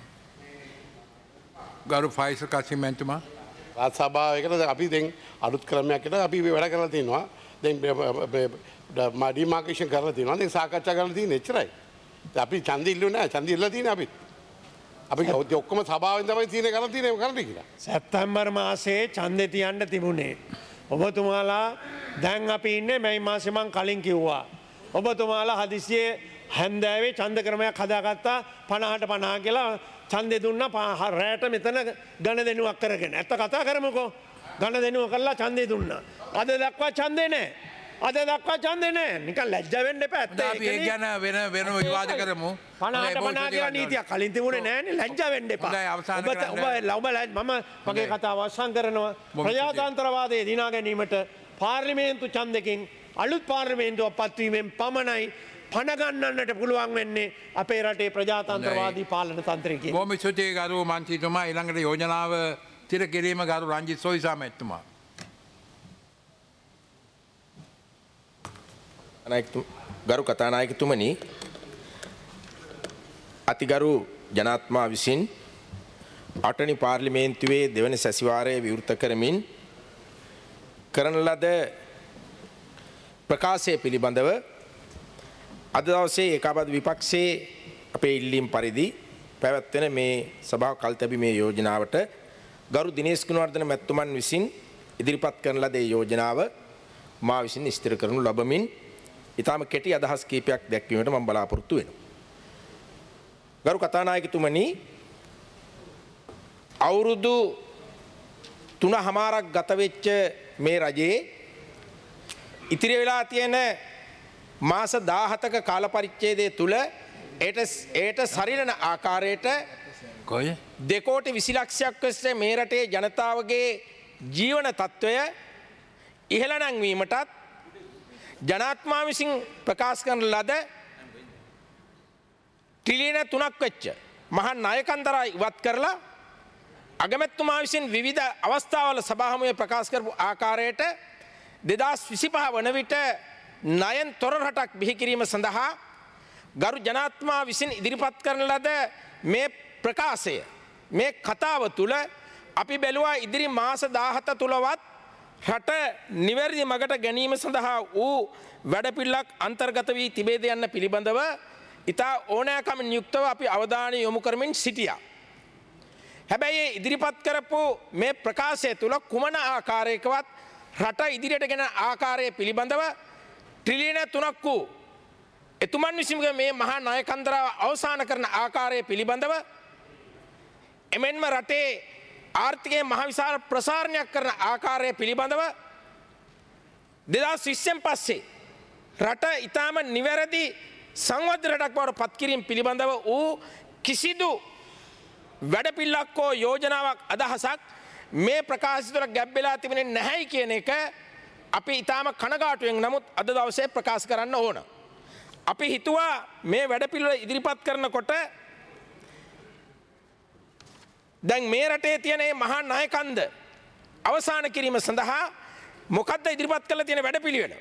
ගරු ෆයිසල් කාසිම් මහත්මයා රාජ සභාවකට අපි දැන් අලුත් ක්‍රමයකට අපි වැඩ කරලා තියෙනවා. දැන් ඩිමාර්කේෂන් කරලා තියෙනවා. දැන් සාකච්ඡා කරලා තියෙන එච්චරයි. අපි ඡන්ද ඉල්ලුවේ නැහැ. ඡන්ද ඉල්ලලා තියෙන අපි. අපි ඔක්කොම සභාවෙන් තමයි තියෙන කරලා තියෙන කරන්නේ කියලා. සැප්තැම්බර් මාසයේ ඡන්දේ තියන්න තිබුණේ. ඔබතුමාලා දැන් අපි ඉන්නේ මේ මාසෙ මං කලින් කිව්වා. ඔබතුමාලා හදිසියේ හැන්දෑවේ ඡන්ද ක්‍රමයක් හදාගත්තා පනහට පනහ කියලා ඡන්දේ දුන්නා රැට මෙතන ගණ දෙනුවක් කරගෙන. ඇත්ත කතා කරමුකෝ. ගණ දෙනුව කරලා ඡන්දේ දුන්නා. අද දක්වා ඡන්දේ නැහැ. අද දක්වා ඡන්දේ නැහැ. නිකන් ලැජ්ජ වෙන්න එපා. ඇත්ත අපි ඒ ගැන වෙන වෙනම විවාද කරමු. පනහට පනහ කියලා නීතියක් කලින් තිබුණේ නැහැනේ. ලැජ්ජ වෙන්න එපා. ඔබ ඔබ මම මගේ කතාව අවසන් කරනවා. ප්‍රජාතන්ත්‍රවාදයේ දිනා ගැනීමට පාර්ලිමේන්තු ඡන්දකින් අලුත් පාර්ලිමේන්තුවක් පත්වීමෙන් පමණයි පණ ගන්නන්නට පුළුවන් වෙන්නේ අපේ රටේ ප්‍රජාතන්ත්‍රවාදී පාලන තන්ත්‍රය කියන. බොහොම ස්තුතියි ගරු මන්ත්‍රීතුමා. ඊළඟට යෝජනාව තිර කිරීම ගරු රංජිත් සොයිසා මහත්මයා. ගරු කතානායකතුමනි අතිගරු ජනාත්මා විසින් අටවැනි පාර්ලිමේන්තුවේ දෙවන සැසිවාරය විවෘත කරමින් කරන ලද ප්‍රකාශය පිළිබඳව අද දවසේ ඒකාබද්ධ විපක්ෂයේ අපේ ඉල්ලීම් පරිදි පැවැත්වෙන මේ සභාව කල්තැබි මේ යෝජනාවට ගරු දිනේෂ් ගුණවර්ධන මැතිතුමන් විසින් ඉදිරිපත් කරන ලද ඒ යෝජනාව මා විසින් ස්ථිර කරනු ලබමින් ඊටම කෙටි අදහස් කීපයක් දැක්වීමට මම බලාපොරොත්තු වෙනවා. ගරු කතානායකතුමනි අවුරුදු තුනමාරක් ගත වෙච්ච මේ රජයේ ඉතිරි වෙලා තියෙන මාස දාහතක කාල පරිච්ඡේදය තුල ඒට ඒට සරිලන ආකාරයට කොයි දෙකෝටි විසි ලක්ෂයක් වෙස්ස මේ රටේ ජනතාවගේ ජීවන තත්ත්වය ඉහළ නැංවීමටත් ජනාත්මා විසින් ප්‍රකාශ කරන ලද ට්‍රිලියන තුනක් වෙච්ච මහා ණයකන්දර ඉවත් කරලා අගමැතිතුමා විසින් විවිධ අවස්ථාවල සභාමුවේ ප්‍රකාශ කරපු ආකාරයට දෙදහස් විසිපහ වන විට ණයෙන් තොර රටක් බිහි කිරීම සඳහා ගරු ජනාත්මා විසින් ඉදිරිපත් කරන ලද මේ ප්‍රකාශය මේ කතාව තුල අපි බැලුවා ඉදිරි මාස දාහත තුලවත් රට නිවැරදි මගට ගැනීම සඳහා වූ වැඩපිළිවෙලක් අන්තර්ගත වී තිබේද යන්න පිළිබඳව ඉතා ඕනෑකමින් යුක්තව අපි අවධානය යොමු කරමින් සිටියා. හැබැයි ඉදිරිපත් කරපු මේ ප්‍රකාශය තුල කුමන ආකාරයකවත් රට ඉදිරියට ගෙන ආකාරය පිළිබඳව ට්‍රිලියන තුනක් වූ එතුමන් විසින්ගේ මේ මහා ණයකන්දරාව අවසන් කරන ආකාරය පිළිබඳව එමෙන්ම රටේ ආර්ථිකයේ මහ විශාල ප්‍රසාරණයක් කරන ආකාරය පිළිබඳව දෙදහස් විස්සෙන් පස්සේ රට ඊටම නිවැරදි සංවර්ධ රටක් බවට පත් කිරීම පිළිබඳව වූ කිසිදු වැඩපිළිවෙලක් හෝ යෝජනාවක් අදහසක් මේ ප්‍රකාශිත වල ගැබ් වෙලා තිබෙන්නේ නැහැයි කියන එක අපි ඊටම කනගාටුවෙන් නමුත් අද දවසේ ප්‍රකාශ කරන්න ඕන. අපි හිතුවා මේ වැඩපිළිවෙල ඉදිරිපත් කරනකොට දැන් මේ රටේ තියෙන මේ මහා ණයකන්ද අවසන් කිරීම සඳහා මොකද්ද ඉදිරිපත් කරලා තියෙන වැඩපිළිවෙල?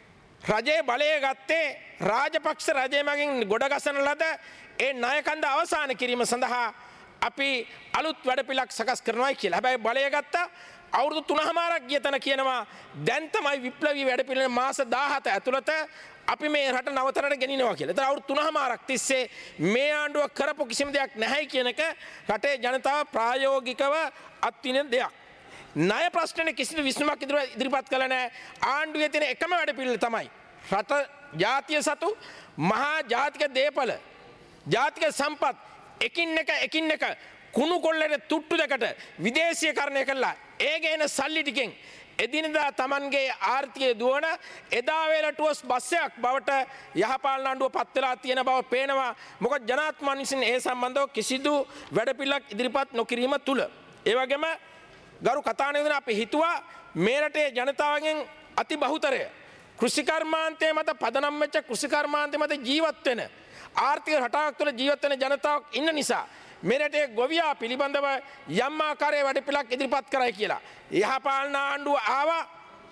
රජයේ බලය ගත්තේ රාජපක්ෂ රජය මගින් ගොඩගසන ලද ඒ ණයකන්ද අවසන් කිරීම සඳහා අපි අලුත් වැඩපිළිවෙලක් සකස් කරනවා කියලා. හැබැයි බලය ගත්තා අවුරුදු තුනමාරක් ගිය තැන කියනවා දැන් තමයි විප්ලවී වැඩපිළිවෙල මාස දහහත ඇතුළත අපි මේ රට නවතරට ගෙනිනවා කියලා. ඒතර අවුරුදු තුනමාරක් තිස්සේ මේ ආණ්ඩුව කරපු කිසිම දෙයක් නැහැයි කියන එක රටේ ජනතාව ප්‍රායෝගිකව අත්විඳින දෙයක්. ණය ප්‍රශ්නේ කිසිදු විසඳුමක් ඉදිරිපත් කළ නැහැ. ආණ්ඩුවේ තියෙන එකම වැඩපිළිවෙල තමයි රට ජාතිය සතු මහා ජාතික දේපල ජාතික සම්පත් එකින් එක එකින් එක කුණු කොල්ලට තුට්ටු දෙකට විදේශීයකරණය කළා. ඒ ගේන සල්ලි ටිකෙන් එදිනදා Tamanගේ ආර්ථිකය දුවන එදා වේලටුවස් බස්සයක් බවට යහපාලන ආණ්ඩුව පත් වෙලා තියෙන බව පේනවා. මොකද ජනාධිපති විසින් ඒ සම්බන්ධව කිසිදු වැඩපිළිවෙලක් ඉදිරිපත් නොකිරීම තුල. ඒ වගේම ගරු කතානායකතුමනි අපි හිතුවා මේ රටේ ජනතාවගෙන් අති බහුතරය කෘෂිකර්මාන්තය මත පදනම් වෙච්ච කෘෂිකර්මාන්තය මත ජීවත් වෙන ආර්ථික රටාවක් තුළ ජීවත් වෙන ජනතාවක් ඉන්න නිසා මේ රටේ ගොවියා පිළිබඳව යම් ආකාරයේ වැඩපිළිවෙලක් ඉදිරිපත් කරයි කියලා. යහපාලන ආණ්ඩුව ආවා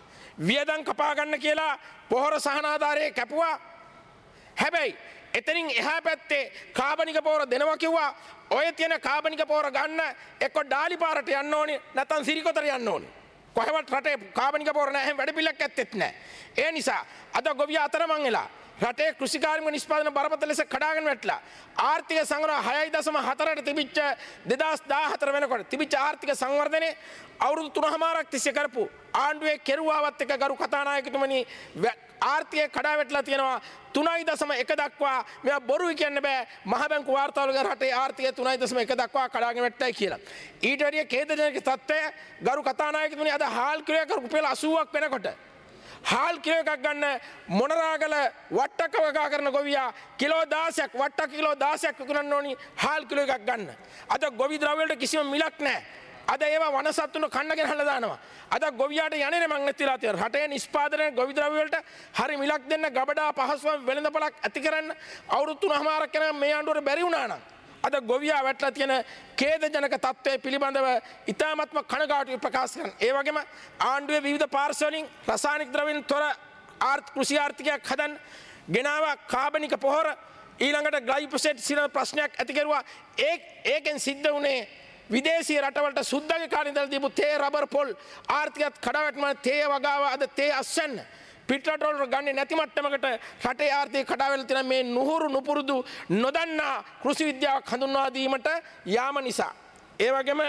වියදම් කපා ගන්න කියලා පොහොර සහනාධාරයේ කැපුවා. හැබැයි එතනින් එහා පැත්තේ කාබනික පොහොර දෙනවා කිව්වා. ඔය තියෙන කාබනික පොහොර ගන්න එක්ක ඩාලි පාරට යන්න ඕනි නැත්නම් සිරිකොතර යන්න ඕනි. කොහෙවත් රටේ කාබනික පොහොර නැහැ වැඩපිළිවෙලක් ඇත්තෙත් නැහැ. ඒ නිසා අද ගොවියා අතරමං වෙලා රටේ කෘෂිකාර්මික නිෂ්පාදන බරපතල ලෙස කඩාගෙන වැටලා ආර්ථික සංවර්ධන හයයි දශම හතරට තිබිච්ච දෙදහස් දාහතර වෙනකොට තිබිච්ච ආර්ථික සංවර්ධනයේ අවුරුදු තුනමාරක් තිස්සේ කරපු ආණ්ඩුවේ කෙරුවාවත් එක ගරු කතානායකතුමනි ආර්ථිකය කඩා වැටලා තියෙනවා තුනයි දශම එක දක්වා. මේවා බොරුයි කියන්න බෑ. මහ බැංකු වාර්තාවල රටේ ආර්ථිකය තුනයි දශම එක දක්වා කඩාගෙන වැට්ටයි කියලා. ඊට වැඩිය ඛේදජනක තත්ත්වය ගරු කතානායකතුමනි අද හාල් කිලෝයක රුපියල් අසූවක් වෙනකොට හාල් කිලෝ එකක් ගන්න මොනරාගල වට්ටක වගා කරන ගොවියා කිලෝ දාසයක් වට්ටක කිලෝ දාසයක් විකුණන්න ඕනි හාල් කිලෝ එකක් ගන්න. අද ගොවි ද්‍රව්‍ය වලට කිසිම මිලක් නැහැ. අද ඒවා වනසත්තුන කන්නගෙන හල්ලා දානවා. අද ගොවියාට යන්නේ මං නැතිලා තියෙන රටේ නිෂ්පාදනය ගොවි ද්‍රව්‍ය වලට හරි මිලක් දෙන්න ගබඩා පහසුවෙන් වෙළඳපළක් ඇති කරන්න අවුරුදු තුනමාරක් යන මේ ආණ්ඩුවට බැරි වුණා නම් අද ගොවියා වැටලා තියෙන ඛේදජනක තත්ත්වය පිළිබඳව ඉතාමත්ම කනගාටුයි ප්‍රකාශ කරන. ඒ වගේම ආණ්ඩුවේ විවිධ පාර්ශ්ව වලින් රසායනික ද්‍රව්‍යන් තොර ආර්ථික කෘෂි ආර්ථිකයක් හදන්න ගෙනාව කාබනික පොහොර ඊළඟට ග්ලයිෆොසේට් සිරන ප්‍රශ්නයක් ඇති කරුවා. ඒ ඒකෙන් සිද්ධ වුණේ විදේශීය රටවලට සුද්දගේ කාලේ ඉඳලා දීපු තේ රබර් පොල් ආර්ථිකයත් කඩාවැටීම තේ වගාව අද තේ අස්සන්න පිටරටවල ගන්නේ නැති මට්ටමකට රටේ ආර්ථිකය කඩාවැටලා තියෙන මේ නුහුරු නුපුරුදු නොදන්නා කෘෂි විද්‍යාවක් හඳුන්වා දීමට යාම නිසා. ඒ වගේම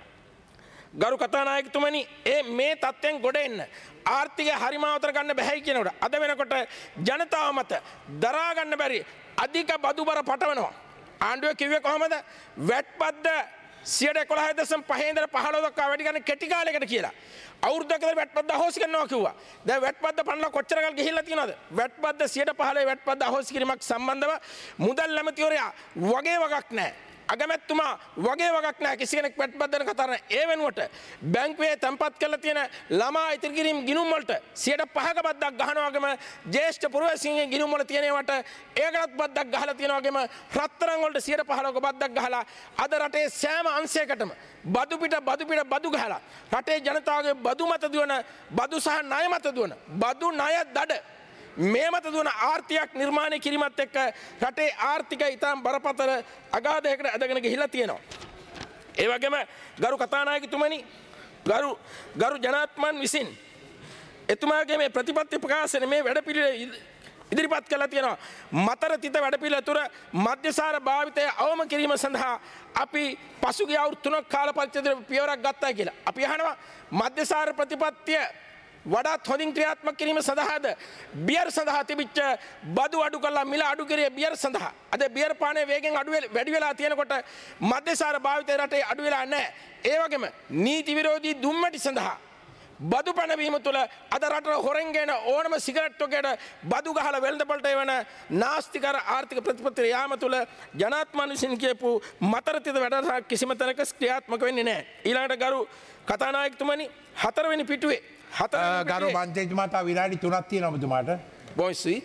ගරු කතානායකතුමනි ඒ මේ තත්ත්වෙන් ගොඩ එන්න ආර්ථිකය හරිමාවතර ගන්න බැහැයි කියනකොට අද වෙනකොට ජනතාව මත දරා ගන්න බැරි අධික බදු බර පටවනවා. ආණ්ඩුව කිව්වේ කොහමද? වැට් බද්ද සියයට එකොළහ දශම පහ ඉඳලා පහළොව දක්වා වැඩි ගන්න කෙටි කාලයකට කියලා. අවුරුද්දකට වැට් බද්ද අහෝසි කරනවා කිව්වා. දැන් වැට් බද්ද පනලා කොච්චර කල් ගිහිල්ලා තියෙනවද? වැට් බද්ද සියයට පහළොව වැට් බද්ද අහෝසි කිරීමක් සම්බන්ධව මුදල් ඇමතිවරයා වගේ වගක් නැහැ. අගමැතිතුමා වගේ වගක් නැහැ. කිසි කෙනෙක් වැට් බද්දන කතා කරන ඒ වෙනුවට බැංකුවේ තැන්පත් කරලා තියෙන ළමා ඉතිරි කිරීම ගිණුම් වලට සියයට පහක බද්දක් ගහනවා වගේම ජ්‍යෙෂ්ඨ පුරවැසියන්ගේ ගිණුම් වල තියෙනවට ඒකටත් බද්දක් ගහලා තියෙනවා වගේම රත්තරන් වලට සියයට පහළොවක බද්දක් ගහලා අද රටේ සෑම අංශයකටම බදු පිට බදු පිට බදු ගහලා රටේ ජනතාවගේ බදු මත දුවන බදු සහ ණය මත දුවන බදු ණය දඩ මේ මත දුවන ආර්ථිකයක් නිර්මාණය කිරීමත් එක්ක රටේ ආර්ථිකය ඉතාම බරපතල අගාධයකට ඇදගෙන ගිහිලා තියෙනවා. ඒ වගේම ගරු කතානායකතුමනි ගරු ගරු ජනාධිපති විසින් එතුමාගේ මේ ප්‍රතිපත්ති ප්‍රකාශන මේ වැඩපිළිවෙල ඉදිරිපත් කළා තියෙනවා. මතර තිත වැඩපිළිවෙල තුර මධ්‍යසාර භාවිතය අවම කිරීම සඳහා අපි පසුගිය අවුරුදු තුනක කාල පරිච්ඡේදයේ පියවරක් ගත්තා කියලා. අපි අහනවා මධ්‍යසාර ප්‍රතිපත්තිය වඩාත් හොඳින් ක්‍රියාත්මක කිරීම සඳහාද බියර් සඳහා තිබිච්ච බදු අඩු කළා මිල අඩු කිරිය බියර් සඳහා අද බියර් පානය වේගෙන් අඩු වැඩි වෙලා තියෙනකොට මද්යසාර භාවිතය රටේ අඩු වෙලා නැහැ. ඒ වගේම නීති විරෝධී දුම්මැටි සඳහා බදු පැනවීම තුළ අද රට හොරෙන් ගෙන ඕනම සිගරට් වගේට බදු ගහලා වෙළඳපොළට එවන නාස්තිකර ආර්ථික ප්‍රතිපත්ති යාම තුළ ජනාත්මන් විසින් කියපු මතරතිත වැඩසටහනක් කිසිම තැනක ක්‍රියාත්මක වෙන්නේ නැහැ. ඊළඟට ගරු කතානායකතුමනි හතරවෙනි පිටුවේ ගරු මන්ත්‍රීතුමා තව විනාඩි තුනක් තියෙනවා ඔබතුමාට. බොයිසි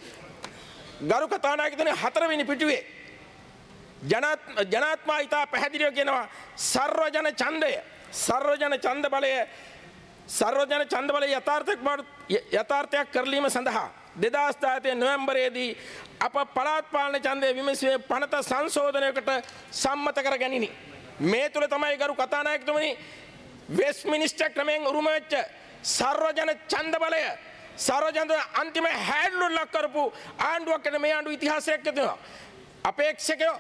ගරු කතානායකතුමනි හතරවෙනි පිටුවේ ජනාත් ජනාත්මා ඉතා පැහැදිලිව කියනවා සර්වජන ඡන්දය සර්වජන ඡන්ද බලය සර්වජන ඡන්ද බලය යථාර්ථයක් යථාර්ථයක් කරලීම සඳහා දෙදහස් දහතේ නොවැම්බරයේදී අප පළාත් පාලන ඡන්දය විමසීමේ පනත සංශෝධනයකට සම්මත කර ගැනිනි. මේ තුල තමයි ගරු කතානායකතුමනි වෙස්ට්මිනිස්ටර් ක්‍රමයෙන් උරුම වෙච්ච සර්වජන ඡන්ද බලය සර්වජන අන්තිම හැඩලු ලක් කරපු ආණ්ඩුවක් වෙන මේ ආණ්ඩුව ඉතිහාසයක් ඇතුළත අපේක්ෂකයෝ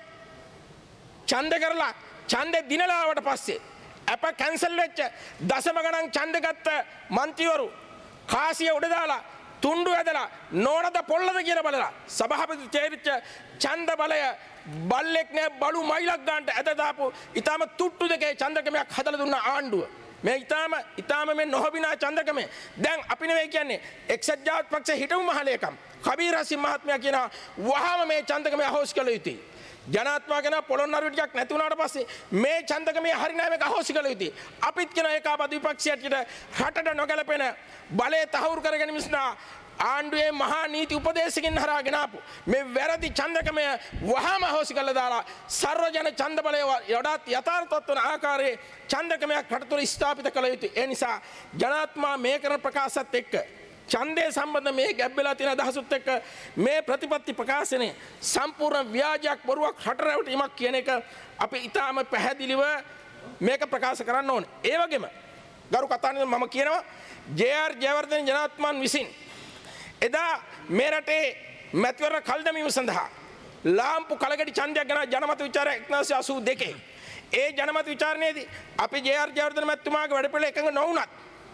ඡන්ද කරලා ඡන්දේ දිනලාවට පස්සේ අප කැන්සල් වෙච්ච දශම ගණන් ඡන්ද ගත්ත මන්ත්‍රීවරු කාසිය උඩ දාලා තුණ්ඩු ඇදලා නෝනද පොල්ලද කියලා බලලා සභාපති චේරිච්ච ඡන්ද බලය බල්ලෙක් නෑ බලු මයිලක් ගන්නට ඇද දාපු ඊටම තුට්ටු දෙකේ ඡන්දකමක් හදලා දුන්න ආණ්ඩුව මේ ඊටම ඊටම මේ නොහොබිනා ඡන්දකමේ දැන් අපි නෙවෙයි කියන්නේ එක්සත් ජාතික පක්ෂ හිටපු මහලේකම් කබීර් හසීම් මහත්මයා කියනවා වහාම මේ ඡන්දකමේ අහෝස් කළ යුතුයි. ජනාත්මා ගැන පොළොන්නරු ටිකක් නැති වුණාට පස්සේ මේ ඡන්දකමේ හරි නෑ මේක අහෝසි කළ යුතුයි. අපිත් කියන ඒකාබද්ධ විපක්ෂයට රටට නොගැලපෙන බලය තහවුරු කරගෙන මිස්නා ආණ්ඩුවේ මහා නීති උපදේශකින් හරහා ගෙනාපු මේ වැරදි ඡන්දකමය වහාම අහෝසි කළා දාලා සර්වජන ඡන්ද බලය යඩාත් යථාර්ථවත් වන ආකාරයේ ඡන්දකමයක් රට තුළ ස්ථාපිත කළ යුතුයි. ඒ නිසා ජනාත්මා මේ කරන ප්‍රකාශත් එක්ක ඡන්දය සම්බන්ධ මේ ගැබ්බෙලා තියෙන අදහසුත් එක්ක මේ ප්‍රතිපත්ති ප්‍රකාශනයේ සම්පූර්ණ ව්‍යාජයක් බොරුවක් රට රැවටීමක් කියන එක අපි ඊටාම පැහැදිලිව මේක ප්‍රකාශ කරන්න ඕනේ. ඒ වගේම ගරු කතානායක මම කියනවා ජේ.ආර්. ජයවර්ධන ජනාධිපතිතුමන් විසින් එදා මේ රටේ මැතිවරණ කල් දැමීම සඳහා ලාම්පු කලගඩි ඡන්දයක් ගැන ජනමත විචාරය එක්දාස් අසූ දෙකේ ඒ ජනමත විචාරණයේදී අපි ජේ.ආර්. ජයවර්ධන මැතිතුමාගේ වැඩපිළිවෙල එකඟ නොවුණත්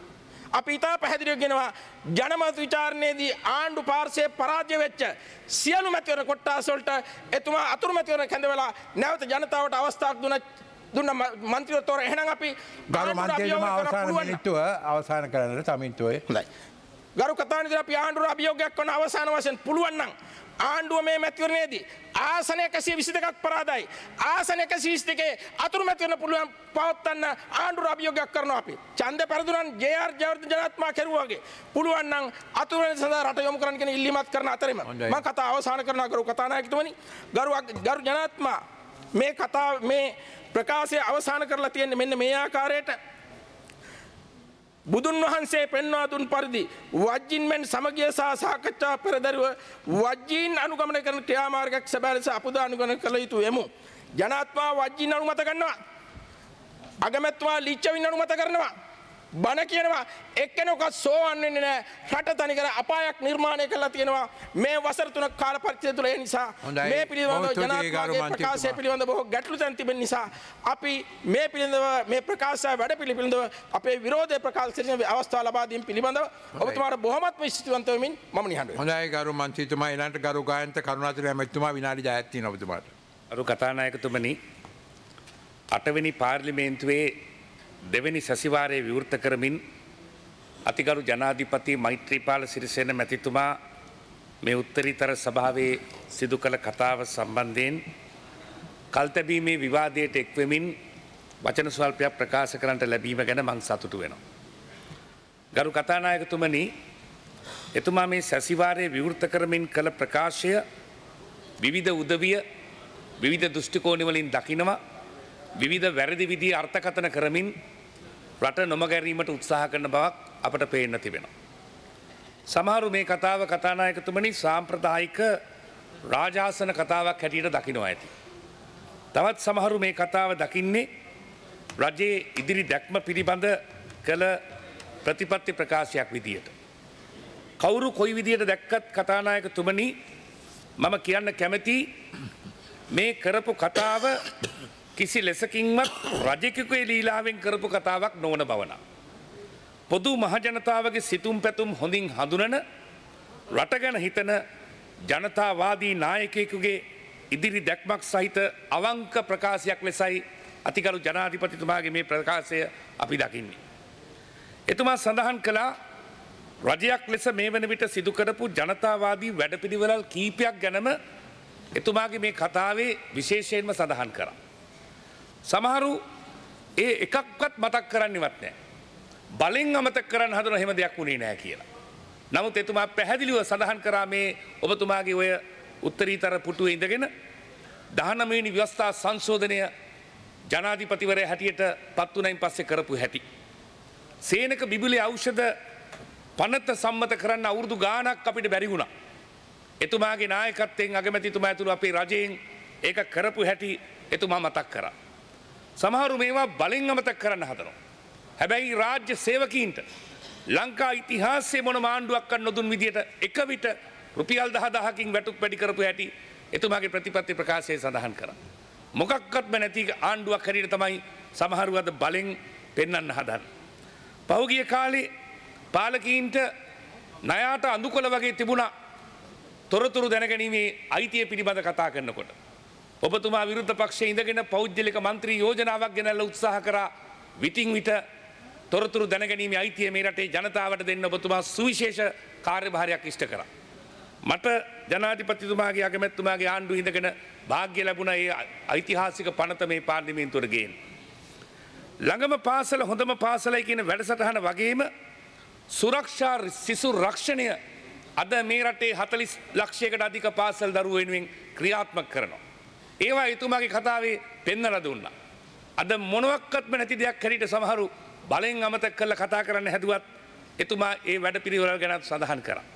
අපි ඉතා පැහැදිලිව කියනවා ජනමත විචාරණයේදී ආණ්ඩු පාර්ශ්වයේ පරාජය වෙච්ච සියලු මැතිවරණ කොට්ටාස වලට එතුමා අතුරු මැතිවරණ කැඳවලා නැවත ජනතාවට අවස්ථාවක් දුන්න දුන්න මන්ත්‍රීවරු එහෙනම් අපි ගරු මන්ත්‍රීතුමා අවසාන මිනිත්තුව අවසන් කරන්නට සමින්තුවේ හොඳයි. ගරු කතානායකතුමා අපි ආණ්ඩුවට අභියෝගයක් කරන අවසාන වශයෙන් පුළුවන් නම් ආණ්ඩුව මේ මැතිවරණයේදී ආසන එකසිය විසි දෙකක් පරාදයි ආසන එකසිය විසි දෙකේ අතුරු මැතිවරණ පුළුවන් පවත්වන්න ආණ්ඩුවට අභියෝගයක් කරනවා අපි. ඡන්ද පෙරදුනන් ජේ.ආර්. ජයවර්ධන ජනාධිපතිතුමා කෙරුවා වගේ පුළුවන් නම් අතුරු මැතිවරණ සඳහා රට යොමු කරන්න කියන ඉල්ලීමක් කරන අතරෙම මම කතාව අවසන් කරනවා ගරු කතානායකතුමනි ගරු ගරු ජනාධිපතිතුමා මේ කතාව මේ ප්‍රකාශය අවසන් කරලා තියෙන්නේ මෙන්න මේ ආකාරයට බුදුන් වහන්සේ පෙන්වා දුන් පරිදි වජ්ජින් මෙන් සමගිය සහ සාකච්ඡා පෙරදරිව වජ්ජීන් අනුගමනය කරන ක්‍රියාමාර්ගයක් සැබෑ ලෙස අපද අනුගමනය කළ යුතු වෙමු. ජනාධිපතිතුමා වජ්ජීන් අනුමත කරනවා. අගමැතිතුමා ලිච්ඡවින් අනුමත කරනවා. බණ කියනවා එක්කෙනෙකුත් සෝවන් වෙන්නේ නැහැ. රට තනි කර අපායක් නිර්මාණය කරලා තියෙනවා මේ වසර තුනක කාල පරිච්ඡේදය තුළ. ඒ නිසා මේ පිළිබඳව ජනාධිපතිගේ ප්‍රකාශය පිළිබඳව බොහෝ ගැටලු තැන් තිබෙන නිසා අපි මේ පිළිබඳව මේ ප්‍රකාශය වැඩ පිළිබඳව අපේ විරෝධය ප්‍රකාශ කිරීමේ අවස්ථාව ලබා දීම පිළිබඳව ඔබතුමාට බොහොමත්ම ස්තුතිවන්ත වෙමින් මම නිහඬ වෙනවා. හොඳයි ගරු මන්ත්‍රීතුමා ඊළඟට ගරු ගායන්ත කරුණාතිලක මැතිතුමා විනාඩි දහයක් තියෙනවා ඔබතුමාට. අරු කතානායකතුමනි අටවෙනි පාර්ලිමේන්තුවේ දෙවැනි සැසිවාරයේ විවෘත කරමින් අතිගරු ජනාධිපති මෛත්‍රීපාල සිරිසේන මැතිතුමා මේ උත්තරීතර සභාවේ සිදු කළ කතාව සම්බන්ධයෙන් කල්තැබීමේ විවාදයට එක්වෙමින් වචන ස්වල්පයක් ප්‍රකාශ කරන්නට ලැබීම ගැන මං සතුටු වෙනවා. ගරු කතානායකතුමනි එතුමා මේ සැසිවාරයේ විවෘත කරමින් කළ ප්‍රකාශය විවිධ උදවිය විවිධ දෘෂ්ටිකෝණ වලින් දකිනවා විවිධ වැරදි විදිහේ අර්ථකථන කරමින් රට නොමගැරීමට උත්සාහ කරන බවක් අපට පේන්න තිබෙනවා. සමහරු මේ කතාව කතානායකතුමනි සාම්ප්‍රදායික රාජාසන කතාවක් හැටියට දකිනවා ඇති. තවත් සමහරු මේ කතාව දකින්නේ රජයේ ඉදිරි දැක්ම පිළිබඳ කළ ප්‍රතිපත්ති ප්‍රකාශයක් විදියට. කවුරු කොයි විදියට දැක්කත් කතානායකතුමනි මම කියන්න කැමති මේ කරපු කතාව කිසි ලෙසකින්වත් රජෙකුගේ ලීලාවෙන් කරපු කතාවක් නොවන බවන. පොදු මහජනතාවගේ සිතුම් පැතුම් හොඳින් හඳුනන රට ගැන හිතන ජනතාවාදී නායකයෙකුගේ ඉදිරි දැක්මක් සහිත අවංක ප්‍රකාශයක් ලෙසයි අතිගරු ජනාධිපතිතුමාගේ මේ ප්‍රකාශය අපි දකින්නේ. එතුමා සඳහන් කළා රජයක් ලෙස මේ වන විට සිදු කරපු ජනතාවාදී වැඩපිළිවෙළල් කීපයක් ගැනම එතුමාගේ මේ කතාවේ විශේෂයෙන්ම සඳහන් කරා. සමහරු ඒ එකක්වත් මතක් කරන්නවත් නැහැ. බලෙන් අමතක කරන්න හදන හැම දෙයක් වුණේ නැහැ කියලා. නමුත් එතුමා පැහැදිලිව සඳහන් කරා මේ ඔබතුමාගේ ඔය උත්තරීතර පුටුවේ ඉඳගෙන දහනවය වෙනි ව්‍යවස්ථා සංශෝධනය ජනාධිපතිවරයා හැටියට පත් වුණයින් පස්සේ කරපු හැටි. සේනක බිබිලේ ඖෂධ පනත සම්මත කරන්න අවුරුදු ගාණක් අපිට බැරි වුණා. එතුමාගේ නායකත්වයෙන් අගමැතිතුමා ඇතුළු අපේ රජයෙන් ඒක කරපු හැටි එතුමා මතක් කරා. සමහරු මේවා බලෙන් අමතක කරන්න හදනවා. හැබැයි රාජ්‍ය සේවකීන්ට ලංකා ඉතිහාසයේ මොන ආණ්ඩුවක්වත් නොදුන් විදියට එක විට රුපියල් දහ දහකින් වැටුප් වැඩි කරපු හැටි එතුමාගේ ප්‍රතිපත්ති ප්‍රකාශයේ සඳහන් කරා. මොකක්වත්ම නැති ආණ්ඩුවක් හැටියට තමයි සමහරු අද බලෙන් පෙන්වන්න හදන්නේ. පහුගිය කාලේ පාලකීන්ට ණයාට අඳුකොළ වගේ තිබුණා තොරතුරු දැනගැනීමේ අයිතිය පිළිබඳ කතා කරනකොට. ඔබතුමා විරුද්ධ පක්ෂයේ ඉඳගෙන පෞද්ගලික මන්ත්‍රී යෝජනාවක් ගෙනල්ලා උත්සාහ කරා විටින් විට තොරතුරු දැනගැනීමේ අයිතිය මේ රටේ ජනතාවට දෙන්න ඔබතුමා සුවිශේෂ කාර්යභාරයක් ඉෂ්ට කරා. මට ජනාධිපතිතුමාගේ අගමැතිතුමාගේ ආණ්ඩුව ඉඳගෙන වාග්ය ලැබුණා ඒ ඓතිහාසික පනත මේ පාර්ලිමේන්තුවට ගේන්න. ළඟම පාසල හොඳම පාසලයි කියන වැඩසටහන වගේම සුරක්ෂා සිසු රක්ෂණය අද මේ රටේ හතළිස් ලක්ෂයකට අධික පාසල් දරුවෝ වෙනුවෙන් ක්‍රියාත්මක කරනවා. ඒවා එතුමාගේ කතාවේ පෙන්වලා දුන්නා. අද මොනවත්ක්වත්ම නැති දෙයක් හැටියට සමහරු බලෙන් අමතක කරලා කතා කරන්න හැදුවත් එතුමා ඒ වැඩපිළිවෙළ ගැන සඳහන් කරා.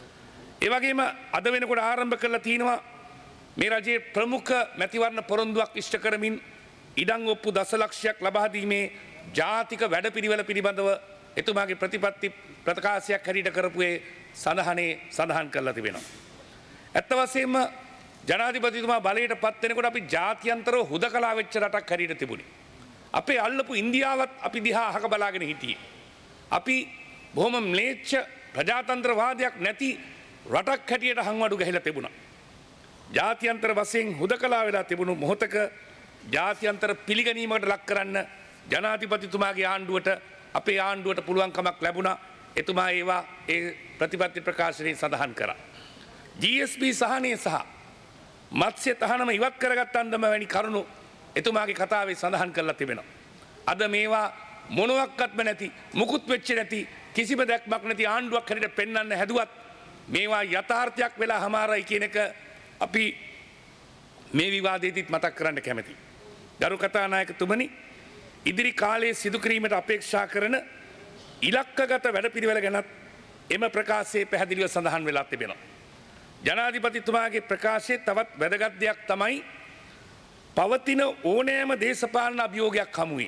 ඒ වගේම අද වෙනකොට ආරම්භ කරලා තිනවා මේ රජයේ ප්‍රමුඛ මැතිවරණ පොරොන්දුවක් ඉෂ්ට කරමින් ඉඩම් ඔප්පු දසලක්ෂයක් ලබා දීමේ ජාතික වැඩපිළිවෙළ පිළිබඳව එතුමාගේ ප්‍රතිපත්ති ප්‍රකාශයක් හැටියට කරපු ඒ සඳහනේ සඳහන් කරලා තිබෙනවා. ඇත්ත වශයෙන්ම ජනාධිපතිතුමා බලයට පත් වෙනකොට අපි ජාත්‍යන්තරව හුදකලා වෙච්ච රටක් හැටියට තිබුණේ. අපේ අල්ලපු ඉන්දියාවත් අපි දිහා අහක බලාගෙන හිටියේ. අපි බොහොම ම්ලේච්ඡ ප්‍රජාතන්ත්‍රවාදයක් නැති රටක් හැටියට හංවඩු ගහලා තිබුණා. ජාත්‍යන්තර වශයෙන් හුදකලා වෙලා තිබුණු මොහොතක ජාත්‍යන්තර පිළිගැනීමකට ලක් කරන්න ජනාධිපතිතුමාගේ ආණ්ඩුවට අපේ ආණ්ඩුවට පුළුවන්කමක් ලැබුණා. එතුමා ඒවා ඒ ප්‍රතිපත්ති ප්‍රකාශනයේ සඳහන් කරා. ජී එස් බී සහනය සහ මත්ස්‍ය තහනම ඉවත් කරගත් අන්දම වැනි කරුණු එතුමාගේ කතාවේ සඳහන් කරලා තිබෙනවා. අද මේවා මොනවත්ක්වත්ම නැති මුකුත් වෙච්ච නැති කිසිම දැක්මක් නැති ආණ්ඩුවක් හැටියට පෙන්වන්න හැදුවත් මේවා යථාර්ථයක් වෙලා හමාරයි කියන එක අපි මේ විවාදයේදීත් මතක් කරන්න කැමැතියි. ගරු කතානායකතුමනි, ඉදිරි කාලයේ සිදු කිරීමට අපේක්ෂා කරන ඉලක්කගත වැඩපිළිවෙල ගැනත් එම ප්‍රකාශයේ පැහැදිලිව සඳහන් වෙලා තිබෙනවා. ජනාධිපතිතුමාගේ ප්‍රකාශයේ තවත් වැදගත් දෙයක් තමයි පවතින ඕනෑම දේශපාලන අභියෝගයක් හමුවේ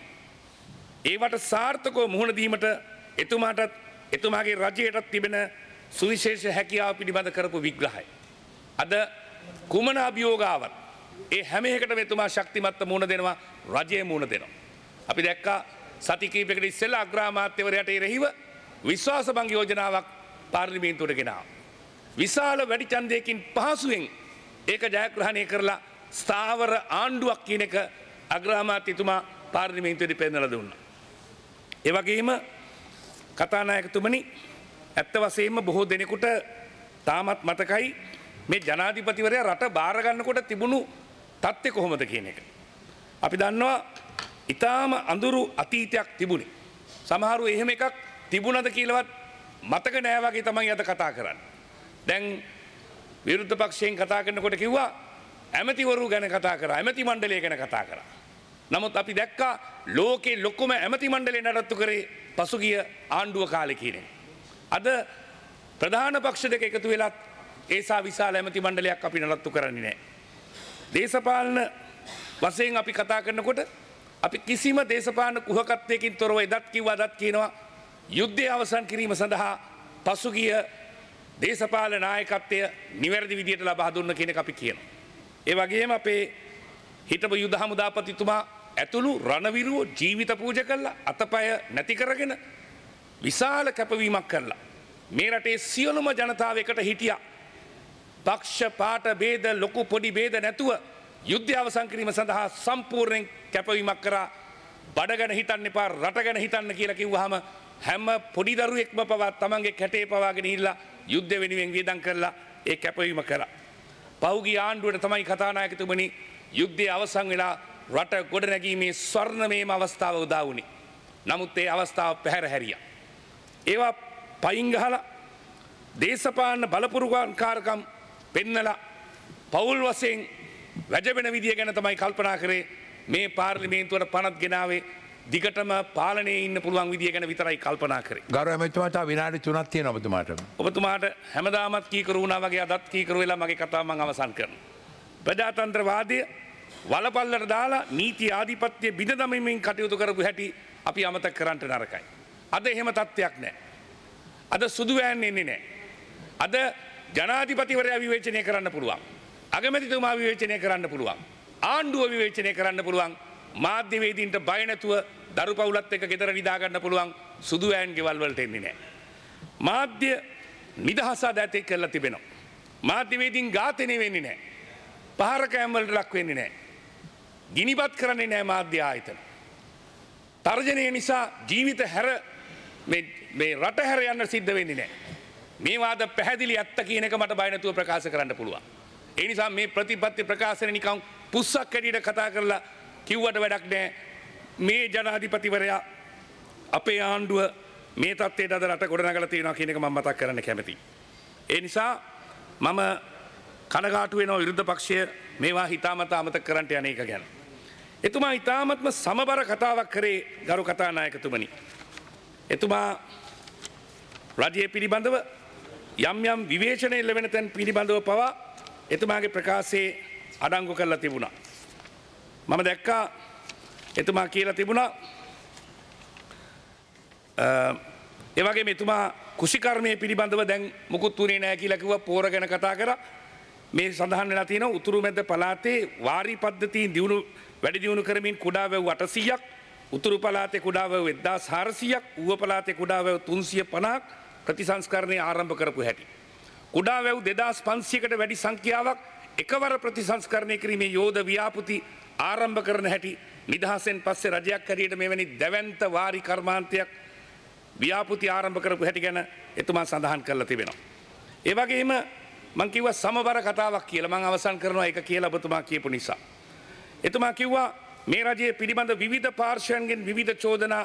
ඒවට සාර්ථකව මුහුණ දීමට එතුමාටත් එතුමාගේ රජයටත් තිබෙන සුවිශේෂ හැකියාව පිළිබඳ කරපු විග්‍රහය. අද කුමන අභියෝගාවත් ඒ හැම එකටම එතුමා ශක්තිමත්ව මුහුණ දෙනවා, රජය මුහුණ දෙනවා. අපි දැක්කා සති කිහිපයකට ඉස්සෙල්ලා අග්‍රාමාත්‍යවරයාට එරෙහිව විශ්වාස භංග යෝජනාවක් පාර්ලිමේන්තුවට ගෙනාවා. විශාල වැඩි ඡන්දයකින් පහසුවෙන් ඒක ජයග්‍රහණය කරලා ස්ථාවර ආණ්ඩුවක් කියන එක අග්‍රාමාත්‍යතුමා පාර්ලිමේන්තුවේදී පෙන්වලා දුන්නා. ඒ වගේම කතානායකතුමනි, ඇත්ත වශයෙන්ම බොහෝ දෙනෙකුට තාමත් මතකයි මේ ජනාධිපතිවරයා රට බාර ගන්නකොට තිබුණු තත්ත්වය කොහොමද කියන එක. අපි දන්නවා ඊටාම අඳුරු අතීතයක් තිබුණේ. සමහරු එහෙම එකක් තිබුණද කියලාවත් මතක නෑ වගේ තමයි අද කතා කරන්නේ. දැන් විරුද්ධ පක්ෂයෙන් කතා කරනකොට කිව්වා ඇමතිවරු ගැන කතා කරා, ඇමති මණ්ඩලය ගැන කතා කරා. නමුත් අපි දැක්කා ලෝකේ ලොකුම ඇමති මණ්ඩලය නඩත්තු කරේ පසුගිය ආණ්ඩුව කාලේ කියන එක. අද ප්‍රධාන පක්ෂ දෙක එකතු වෙලා ඒසා විශාල ඇමති මණ්ඩලයක් අපි නඩත්තු කරන්නේ නැහැ. දේශපාලන වශයෙන් අපි කතා කරනකොට අපි කිසිම දේශපාලන කුහකත්වයකින් තොරව එදත් කිව්වා අදත් කියනවා යුද්ධය අවසන් කිරීම සඳහා පසුගිය දේශපාලන නායකත්වය නිවැරදි විදියට ලබා දුන්න කියන එක අපි කියනවා. ඒ වගේම අපේ හිටපු යුද හමුදාපතිතුමා ඇතුළු රණවිරුවෝ ජීවිත පූජ කළා, අතපය නැති කරගෙන විශාල කැපවීමක් කරලා මේ රටේ සියලුම ජනතාව එකට හිටියා. පක්ෂ පාට ભેද ලොකු පොඩි ભેද නැතුව යුද්ධය අවසන් කිරීම සඳහා සම්පූර්ණයෙන් කැපවීමක් කරා. බඩ ගැන හිතන්න එපා රට ගැන හිතන්න කියලා කිව්වහම හැම පොඩි දරුවෙක්ම පවා තමන්ගේ කැටේ පවාගෙන ඉහිල්ලා යුද්ධ වෙනුවෙන් වියදම් කරලා ඒ කැපවීම කරා. පහුගිය ආණ්ඩුවට තමයි කතානායකතුමනි යුද්ධය අවසන් වෙලා රට ගොඩනැගීමේ ස්වර්ණමයම අවස්ථාව උදා වුණේ. නමුත් ඒ අවස්ථාව පැහැර හැරියා. ඒවා පයින් ගහලා දේශපාලන බලපුරුකාරකම් පෙන්නලා පෞල් වශයෙන් වැජබෙන විදිය ගැන තමයි කල්පනා කරේ මේ පාර්ලිමේන්තුවට පනත් ගෙනාවේ දිගටම පාලනයේ ඉන්න පුළුවන් විදිය ගැන විතරයි කල්පනා කරේ. ගරු ඇමතිතුමාට විනාඩි තුනක් තියෙනවා ඔබතුමාට. ඔබතුමාට හැමදාමත් කීකරු වුණා වගේ අදත් කීකරු වෙලා මගේ කතාව මම අවසන් කරනවා. ප්‍රජාතන්ත්‍රවාදය වලපල්ලට දාලා නීති ආධිපත්‍ය බිඳ දමමින් කටයුතු කරපු හැටි අපි අමතක කරන්නට නරකයි. අද එහෙම තත්ත්වයක් නැහැ. අද සුදු වෑන් එන්නේ නැහැ. අද ජනාධිපතිවරයා විවේචනය කරන්න පුළුවන්. අගමැතිතුමා විවේචනය කරන්න පුළුවන්. ආණ්ඩුව විවේචනය කරන්න පුළුවන්. මාධ්‍යවේදීන්ට බය නැතුව දරු පවුලත් එක්ක ගෙදර නිදා ගන්න පුළුවන් සුදු වෑන් ගෙවල් වලට එන්නේ නැහැ. මාධ්‍ය නිදහස දැතේ කරලා තිබෙනවා. මාධ්‍යවේදීන් ඝාතනය වෙන්නේ නැහැ. පහර කෑම් වලට ලක් වෙන්නේ නැහැ. ගිනිපත් කරන්නේ නැහැ මාධ්‍ය ආයතන. තර්ජනය නිසා ජීවිත හැර මේ මේ රට හැර යන්න සිද්ධ වෙන්නේ නැහැ. මේ වාද පැහැදිලි ඇත්ත කියන එක මට බය නැතුව ප්‍රකාශ කරන්න පුළුවන්. ඒ නිසා මේ ප්‍රතිපත්ති ප්‍රකාශන නිකන් පුස්සක් හැටියට කතා කරලා කිව්වට වැඩක් නැහැ. මේ ජනාධිපතිවරයා අපේ ආණ්ඩුව මේ තත්ත්වයට අද රට ගොඩනගලා තියෙනවා කියන එක මම මතක් කරන්න කැමතියි. ඒ නිසා මම කනගාටු වෙනවා විරුද්ධ පක්ෂය මේවා හිතාමතා අමතක කරන්නට යන එක ගැන. එතුමා හිතාමත්ම සමබර කතාවක් කරේ ගරු කතානායකතුමනි. එතුමා රජය පිළිබඳව යම් යම් විවේචනය එල්ලවෙන තැන් පිළිබඳව පවා එතුමාගේ ප්‍රකාශයේ අඩංගු කරලා තිබුණා. මම දැක්කා එතුමා කියලා තිබුණා ඒ වගේම එතුමා කුෂිකර්මය පිළිබඳව දැන් මුකුත් උනේ නැහැ කියලා කිව්වා. පෝර ගැන කතා කරා. මේ සඳහන් වෙලා තියෙනවා උතුරු මැද පළාතේ වාරි පද්ධතියෙන් දියුණු වැඩි දියුණු කරමින් කුඩා වැව් අටසීයක්, උතුරු පළාතේ කුඩා වැව් එක්දාස් හාරසීයක්, ඌව පළාතේ කුඩා වැව් තුන්සිය පනහක් ප්‍රතිසංස්කරණය ආරම්භ කරපු හැටි. කුඩා වැව් දෙදාස් පන්සියයකට වැඩි සංඛ්‍යාවක් එකවර ප්‍රතිසංස්කරණය කිරීමේ යෝධ ව්‍යාපෘති ආරම්භ කරන හැටි නිදහසෙන් පස්සේ රජයක් හැටියට මෙවැනි දැවැන්ත වාරි කර්මාන්තයක් ව්‍යාපෘති ආරම්භ කරපු හැටි ගැන එතුමා සඳහන් කරලා තිබෙනවා. ඒ වගේම මං කිව්වා සමබර කතාවක් කියලා. මං අවසන් කරනවා ඒක කියලා ඔබතුමා කියපු නිසා. එතුමා කිව්වා මේ රජයේ පිළිබඳ විවිධ පාර්ශ්වයන්ගෙන් විවිධ චෝදනා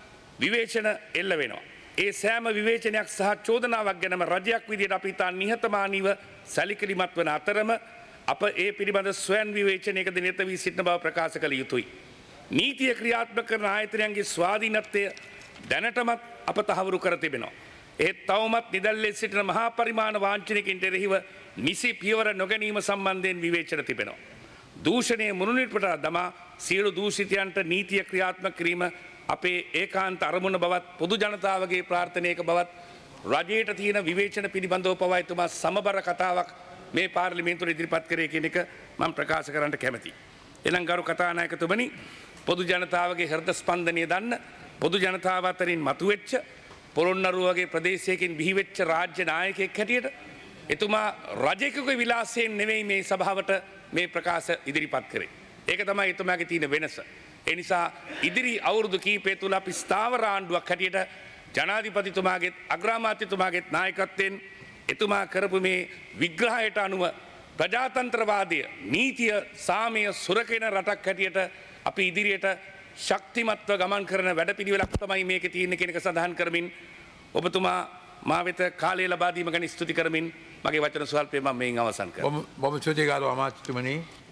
විවේචන එල්ල වෙනවා. ඒ සෑම විවේචනයක් සහ චෝදනාවක් ගැනම රජයක් විදිහට අපි තා නිහතමානීව සැලකිලිමත් වන අතරම අප ඒ පිළිබඳ ස්වයං විවේචනයකද නිරත වී සිටින බව ප්‍රකාශ කළ යුතුයි. නීතිය ක්‍රියාත්මක කරන ආයතනයන්ගේ ස්වාධීනත්වය දැනටමත් අප තහවුරු කර තිබෙනවා. ඒත් තවමත් නිදැල්ලේ සිටින මහා පරිමාණ වාංචනිකින් එරෙහිව නිසි පියවර නොගැනීම සම්බන්ධයෙන් විවේචන තිබෙනවා. දූෂණය මුණුනිටට දමා සියලු දූෂිතයන්ට නීතිය ක්‍රියාත්මක කිරීම අපේ ඒකාන්ත අරමුණ බවත් පොදු ජනතාවගේ ප්‍රාර්ථනයක බවත් රජයට තියෙන විවේචන පිළිබඳව පවා එතුමා සමබර කතාවක් මේ පාර්ලිමේන්තුවේ ඉදිරිපත් කරේ කියන එක මම ප්‍රකාශ කරන්න කැමතියි. එනම් ගරු කතානායකතුමනි පොදු ජනතාවගේ හෘද ස්පන්දනය දන්න පොදු ජනතාව අතරින් මතුවෙච්ච පොළොන්නරුව වගේ ප්‍රදේශයකින් බිහිවෙච්ච රාජ්‍ය නායකයෙක් හැටියට එතුමා රජෙකුගේ විලාසයෙන් නෙවෙයි මේ සභාවට මේ ප්‍රකාශ ඉදිරිපත් කරේ. ඒක තමයි එතුමාගේ තියෙන වෙනස. ඒ නිසා ඉදිරි අවුරුදු කීපය තුළ අපි ස්ථාවර ආණ්ඩුවක් හැටියට ජනාධිපතිතුමාගේත් අග්‍රාමාත්‍යතුමාගේත් නායකත්වයෙන් එතුමා කරපු මේ විග්‍රහයට අනුව ප්‍රජාතන්ත්‍රවාදය නීතිය සාමය සුරකින රටක් හැටියට අපි ඉදිරියට ශක්තිමත්ව ගමන් කරන වැඩපිළිවෙලක් තමයි මේකේ තියෙන්නේ කියන එක සඳහන් කරමින් ඔබතුමා මා වෙත කාලය ලබා දීම ගැන ස්තුති කරමින් මගේ වචන ස්වල්පය මම මේන් අවසන් කරනවා. බොහොම ස්තුතියි ගරු අමාත්‍යතුමනි.